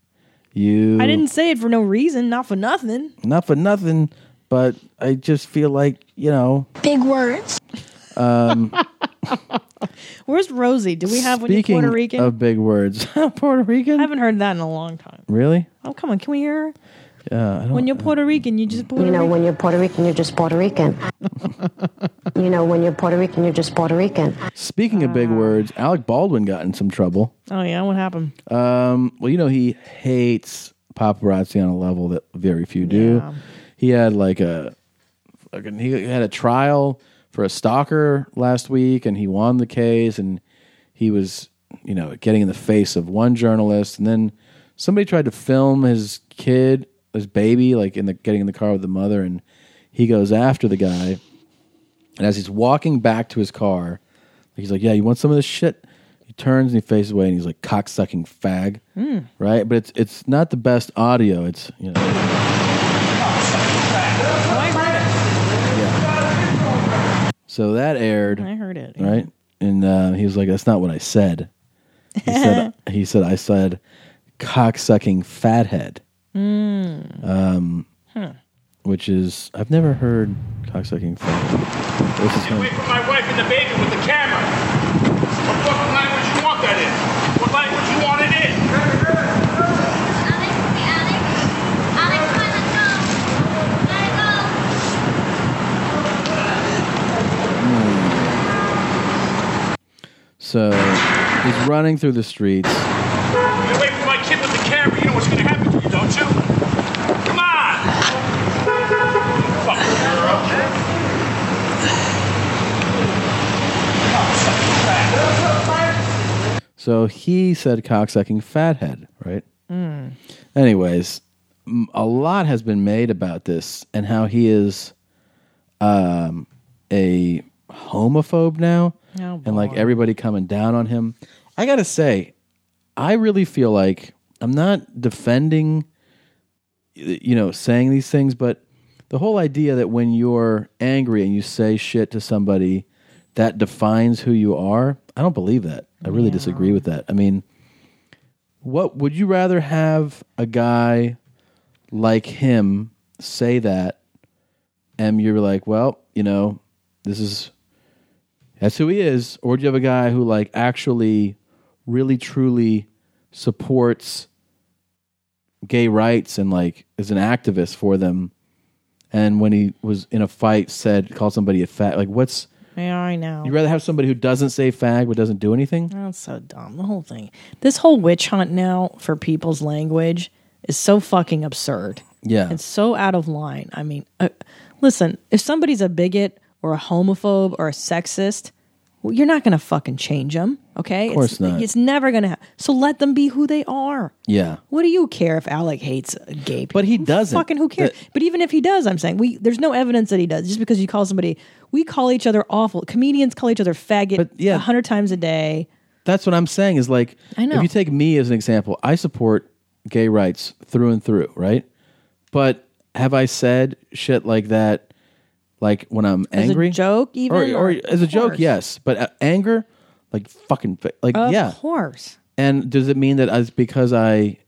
you. I didn't say it for no reason, not for nothing. Not for nothing, but I just feel like you know. Big words. Um, Where's Rosie? Do we have when you're speaking Puerto Rican? of big words, Puerto Rican. I haven't heard that in a long time. Really? Oh, come on. Can we hear her? Yeah. I don't, When you're Puerto Rican, you just Puerto You know, Rican. when you're Puerto Rican, you're just Puerto Rican. You know, when you're Puerto Rican, you're just Puerto Rican. Speaking of big words, Alec Baldwin got in some trouble. Oh, yeah. What happened? Um, well, you know, he hates paparazzi on a level that very few do. Yeah. He had like a, fucking- he had a trial for a stalker last week, and he won the case, and he was, you know, getting in the face of one journalist, and then somebody tried to film his kid, his baby, like in the getting in the car with the mother, and he goes after the guy, and as he's walking back to his car, he's like, "Yeah, you want some of this shit?" He turns and he faces away, and he's like, "Cocksucking fag," Mm. right? But it's it's not the best audio. It's you know, yeah. So that aired. I heard it, yeah. Right? And uh, he was like, that's not what I said. He said, he said I said cock-sucking fathead. Mm. Um, Hmm. Which is, I've never heard cock-sucking fathead. This is Get away from my wife and the baby with the camera. What fucking language you want that in? What language you want it in? So he's running through the streets. Get away from my kid with the camera. You know what's going to happen to you, don't you? Come on! Fucking girl. So he said cocksucking fathead, right? Mm. Anyways, m- a lot has been made about this and how he is um, a homophobe now. Oh, and like everybody coming down on him. I got to say, I really feel like I'm not defending, y- you know, saying these things, but the whole idea that when you're angry and you say shit to somebody, that defines who you are. I don't believe that. I really disagree with that. I mean, what would you rather have a guy like him say that, and you're like, well, you know, this is that's who he is, or do you have a guy who like actually, really, truly supports gay rights and like is an activist for them, and when he was in a fight said called somebody a fat, like what's Yeah, I know. you'd rather have somebody who doesn't say fag but doesn't do anything? That's so dumb. The whole thing. This whole witch hunt now for people's language is so fucking absurd. Yeah. It's so out of line. I mean, uh, listen, if somebody's a bigot or a homophobe or a sexist, well, you're not going to fucking change them, okay? Of course it's, not. It's never going to happen. So let them be who they are. Yeah. What do you care if Alec hates gay people? But he doesn't. Fucking who cares? but even if he does, I'm saying we there's no evidence that he does. Just because you call somebody, we call each other awful. Comedians call each other faggot a hundred times a day. That's what I'm saying is like, I know. if you take me as an example, I support gay rights through and through, right? But have I said shit like that, like when I'm As a angry? joke even, Or, or, or- as a of joke, course. yes. But uh, anger, like fucking, fa- like, Of yeah. course. And does it mean that it's because I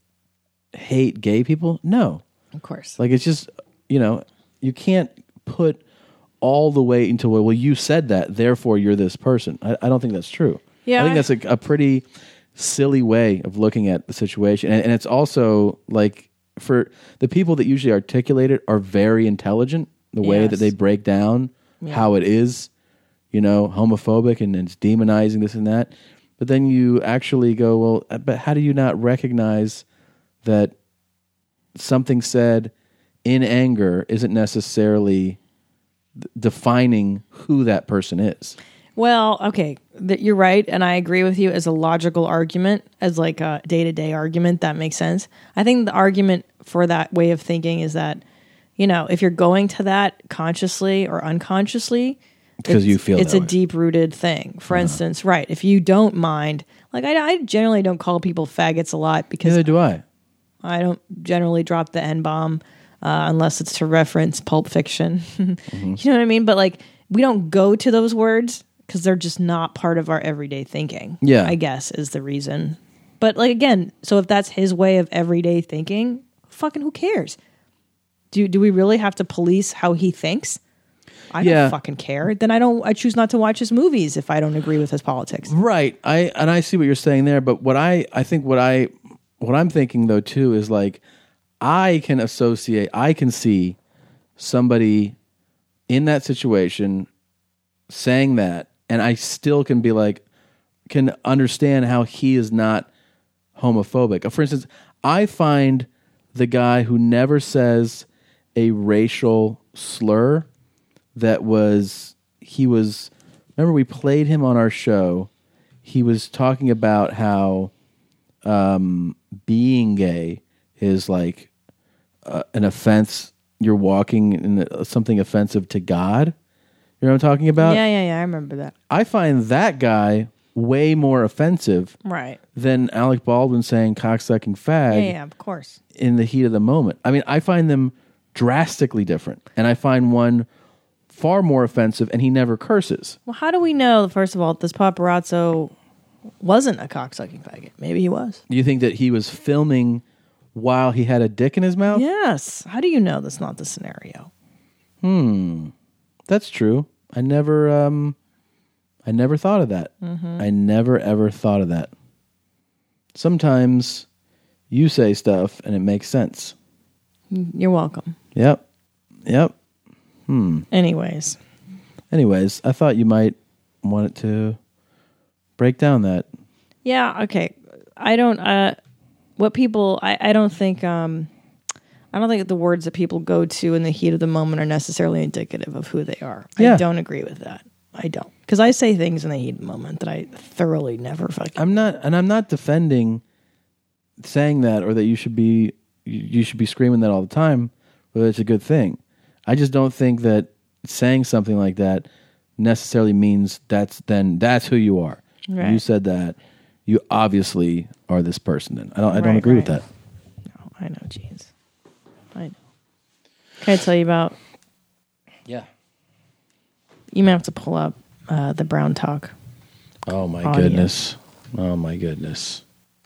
hate gay people? No. Of course. Like, it's just, you know, you can't put all the weight into, well, you said that, therefore you're this person. I, I don't think that's true. Yeah, I think I- that's a, a pretty silly way of looking at the situation. And, and it's also like, for the people that usually articulate it are very intelligent, the way Yes. that they break down Yeah. how it is, you know, homophobic and it's demonizing this and that. But then you actually go, well, but how do you not recognize that something said in anger isn't necessarily d- defining who that person is? Well, okay, that you're right, and I agree with you as a logical argument, as like a day to day argument. That makes sense. I think the argument for that way of thinking is that, you know, if you're going to that consciously or unconsciously, Because it's- you feel it's that a way. deep rooted thing. For instance, right? If you don't mind, like I, I generally don't call people faggots a lot because Neither do I. I don't generally drop the N bomb uh, unless it's to reference Pulp Fiction. Mm-hmm. You know what I mean? But like, we don't go to those words because they're just not part of our everyday thinking. Yeah. I guess is the reason. But like again, so if that's his way of everyday thinking, fucking who cares? Do do we really have to police how he thinks? I Yeah. don't fucking care. Then I don't. I choose not to watch his movies if I don't agree with his politics. Right. I and I see what you're saying there, but what I I think what I what I'm thinking though too is like I can associate I can see somebody in that situation saying that and I still can be like can understand how he is not homophobic. For instance, I find the guy who never says a racial slur that was he was remember we played him on our show. He was talking about how um, being gay is like uh, an offense. You're walking in the, something offensive to God. You know what I'm talking about? Yeah, yeah, yeah. I remember that. I find that guy way more offensive Right. than Alec Baldwin saying cocksucking fag Yeah, yeah. Of course. in the heat of the moment. I mean, I find them drastically different. And I find one far more offensive, and he never curses. Well, how do we know, first of all, this paparazzo wasn't a cocksucking faggot? Maybe he was. Do you think that he was filming while he had a dick in his mouth? Yes. How do you know that's not the scenario? Hmm. That's true. I never, um, I never thought of that. Mhm. I never ever thought of that. Sometimes you say stuff and it makes sense. You're welcome. Yep. Yep. Hmm. Anyways. Anyways, I thought you might want it to break down that. Yeah, okay. I don't, uh, what people, I, I don't think, um, I don't think the words that people go to in the heat of the moment are necessarily indicative of who they are. Yeah. I don't agree with that. I don't. Because I say things in the heat of the moment that I thoroughly never fucking. I'm not, and I'm not defending saying that or that you should be, you you should be screaming that all the time, whether it's a good thing. I just don't think that saying something like that necessarily means that's then that's who you are. Right. You said that, you obviously are this person. Then I don't, I don't Right, agree with right. that. No, I know, jeez. I know. Can I tell you about? Yeah. You may have to pull up uh, the Brown Talk. Oh my audio. goodness. Oh my goodness.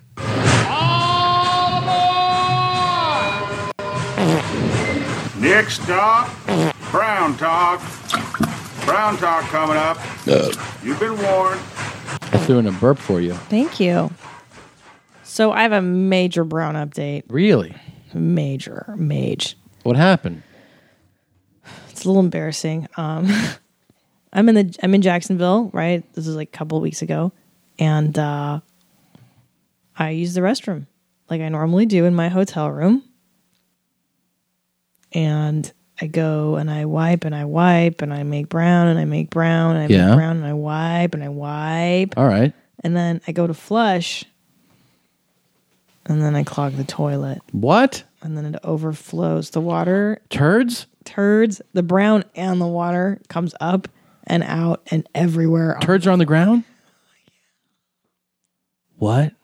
Next stop, Brown Talk. Brown Talk coming up. You've been warned. I threw in a burp for you. Thank you. So I have a major Brown update. Really? Major, mage. What happened? It's a little embarrassing. Um, I'm in the I'm in Jacksonville, right? This is like a couple of weeks ago, and uh, I use the restroom like I normally do in my hotel room. And I go and I wipe and I wipe and I make brown and I make brown and I Yeah. make brown and I wipe and I wipe. All right. And then I go to flush and then I clog the toilet. What? And then it overflows. The water. Turds? Turds. The brown and the water comes up and out and everywhere. Turds are on the ground? What?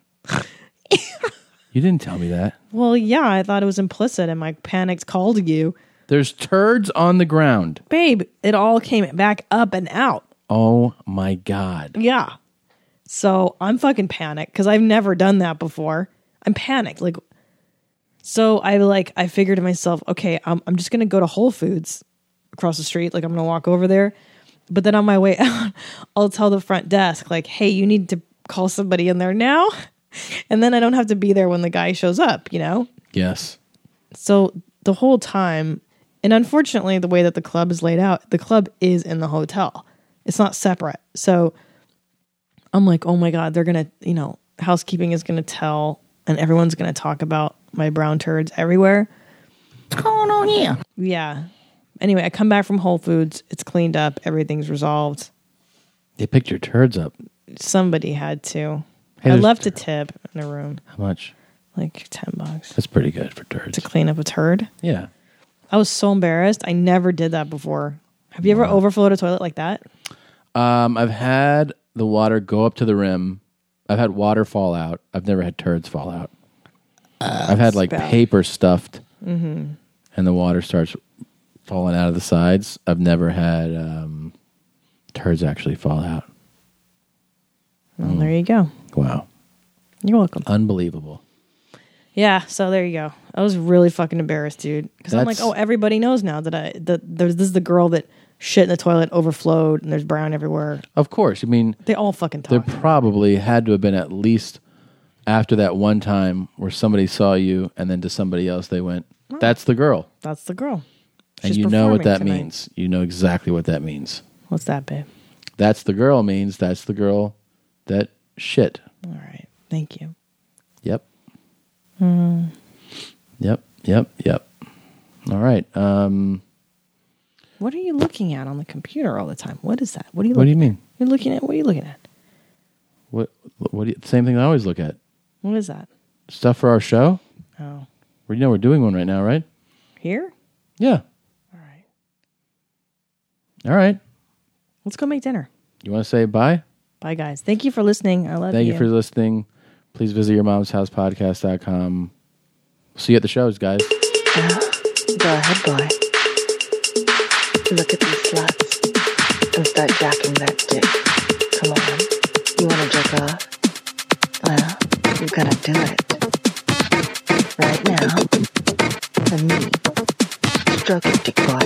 You didn't tell me that. Well, yeah, I thought it was implicit in my panicked call to you. There's turds on the ground. Babe, it all came back up and out. Oh my God. Yeah. So I'm fucking panicked because I've never done that before. I'm panicked. Like, so I like, I figured to myself, okay, I'm, I'm just going to go to Whole Foods across the street. Like I'm going to walk over there. But then on my way out, I'll tell the front desk like, hey, you need to call somebody in there now. And then I don't have to be there when the guy shows up, you know? Yes. So the whole time, and unfortunately, the way that the club is laid out, the club is in the hotel. It's not separate. So I'm like, oh my God, they're going to, you know, housekeeping is going to tell, and everyone's going to talk about my brown turds everywhere. What's going on here? Yeah. Anyway, I come back from Whole Foods. It's cleaned up. Everything's resolved. They picked your turds up. Somebody had to. Hey, I there's- left a tip in the room. How much? Like ten bucks. That's pretty good for turds. To clean up a turd? Yeah. I was so embarrassed. I never did that before. Have you ever overflowed a toilet like that? Um, I've had the water go up to the rim. I've had water fall out. I've never had turds fall out. I've had like bad. paper stuffed Mm-hmm. and the water starts falling out of the sides. I've never had um, turds actually fall out. Well, there you go. Wow. You're welcome. Unbelievable. Yeah, so there you go. I was really fucking embarrassed, dude. Because I'm like, That's- oh, everybody knows now that I that there's this is the girl that shit in the toilet overflowed and there's brown everywhere. Of course. I mean, They all fucking there talk. probably had to have been at least after that one time where somebody saw you and then to somebody else they went, that's the girl. That's the girl. And She's you know what performing that tonight. means. You know exactly what that means. What's that, babe? That's the girl means that's the girl that shit. All right. Thank you. Yep. Hmm. Yep. Yep. Yep. All right. Um, What are you looking at on the computer all the time? What is that? What are you what do you looking mean? at? You're looking at what are you looking at? What? What? Do you, same thing I always look at. What is that? Stuff for our show. Oh. We know we're doing one right now, right? Here? Yeah. All right. All right. Let's go make dinner. You want to say bye? Bye guys. Thank you for listening. I love Thank you. you for listening. Please visit your mom's house podcast dot com. See you at the shows, guys. Go ahead, boy. Look at these sluts and start jacking that dick. Come on. You want to jerk off? Well, you gotta do it. Right now. For me. Stroke it, dick boy.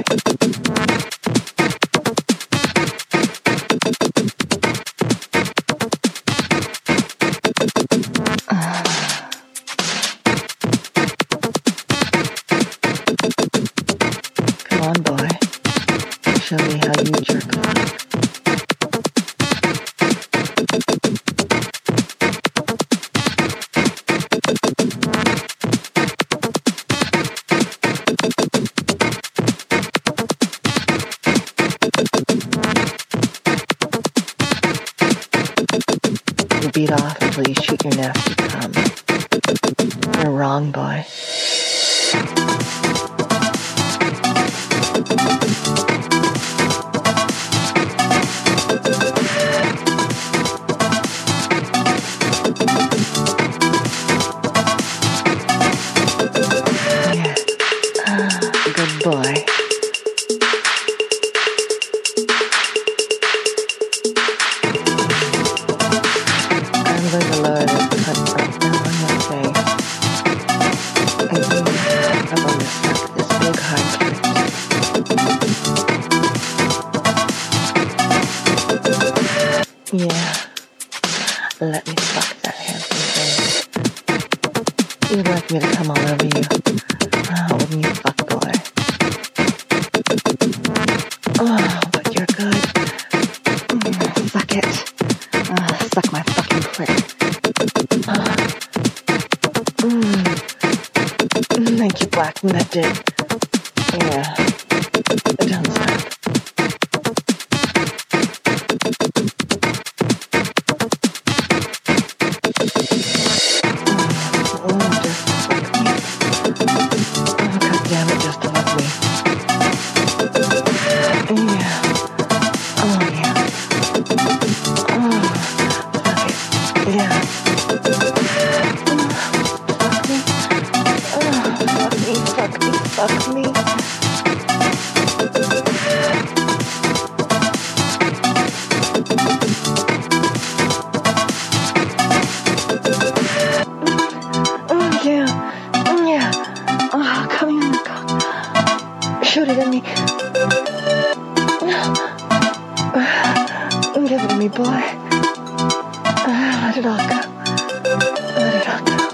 Come on, boy. Show me how you jerk off. You beat off until you shoot your nasty cum. You're wrong, boy. Good boy. I'm going to lower this cunt right now on your face. And you are going to suck this big hard clit. Yeah. Let me fuck that handsome thing. You'd like me to come all over you. Oh, wouldn't you, fuck boy? Oh, but you're good. Mm, suck it. Oh, suck my fucking clit. Oh. Mm. Mm, thank you, Black, from that dick. Yeah. Don't stop. Oh, just fuck me. Oh, God damn it, just to love me. Yeah. Oh, yeah. Oh, fuck it. Yeah. Oh, fuck me. Oh, fuck me, fuck me, fuck me. Oh, yeah. Yeah. Oh, come here, God. Shoot it at me. Give it to me, boy. Let it all go. Let it all go.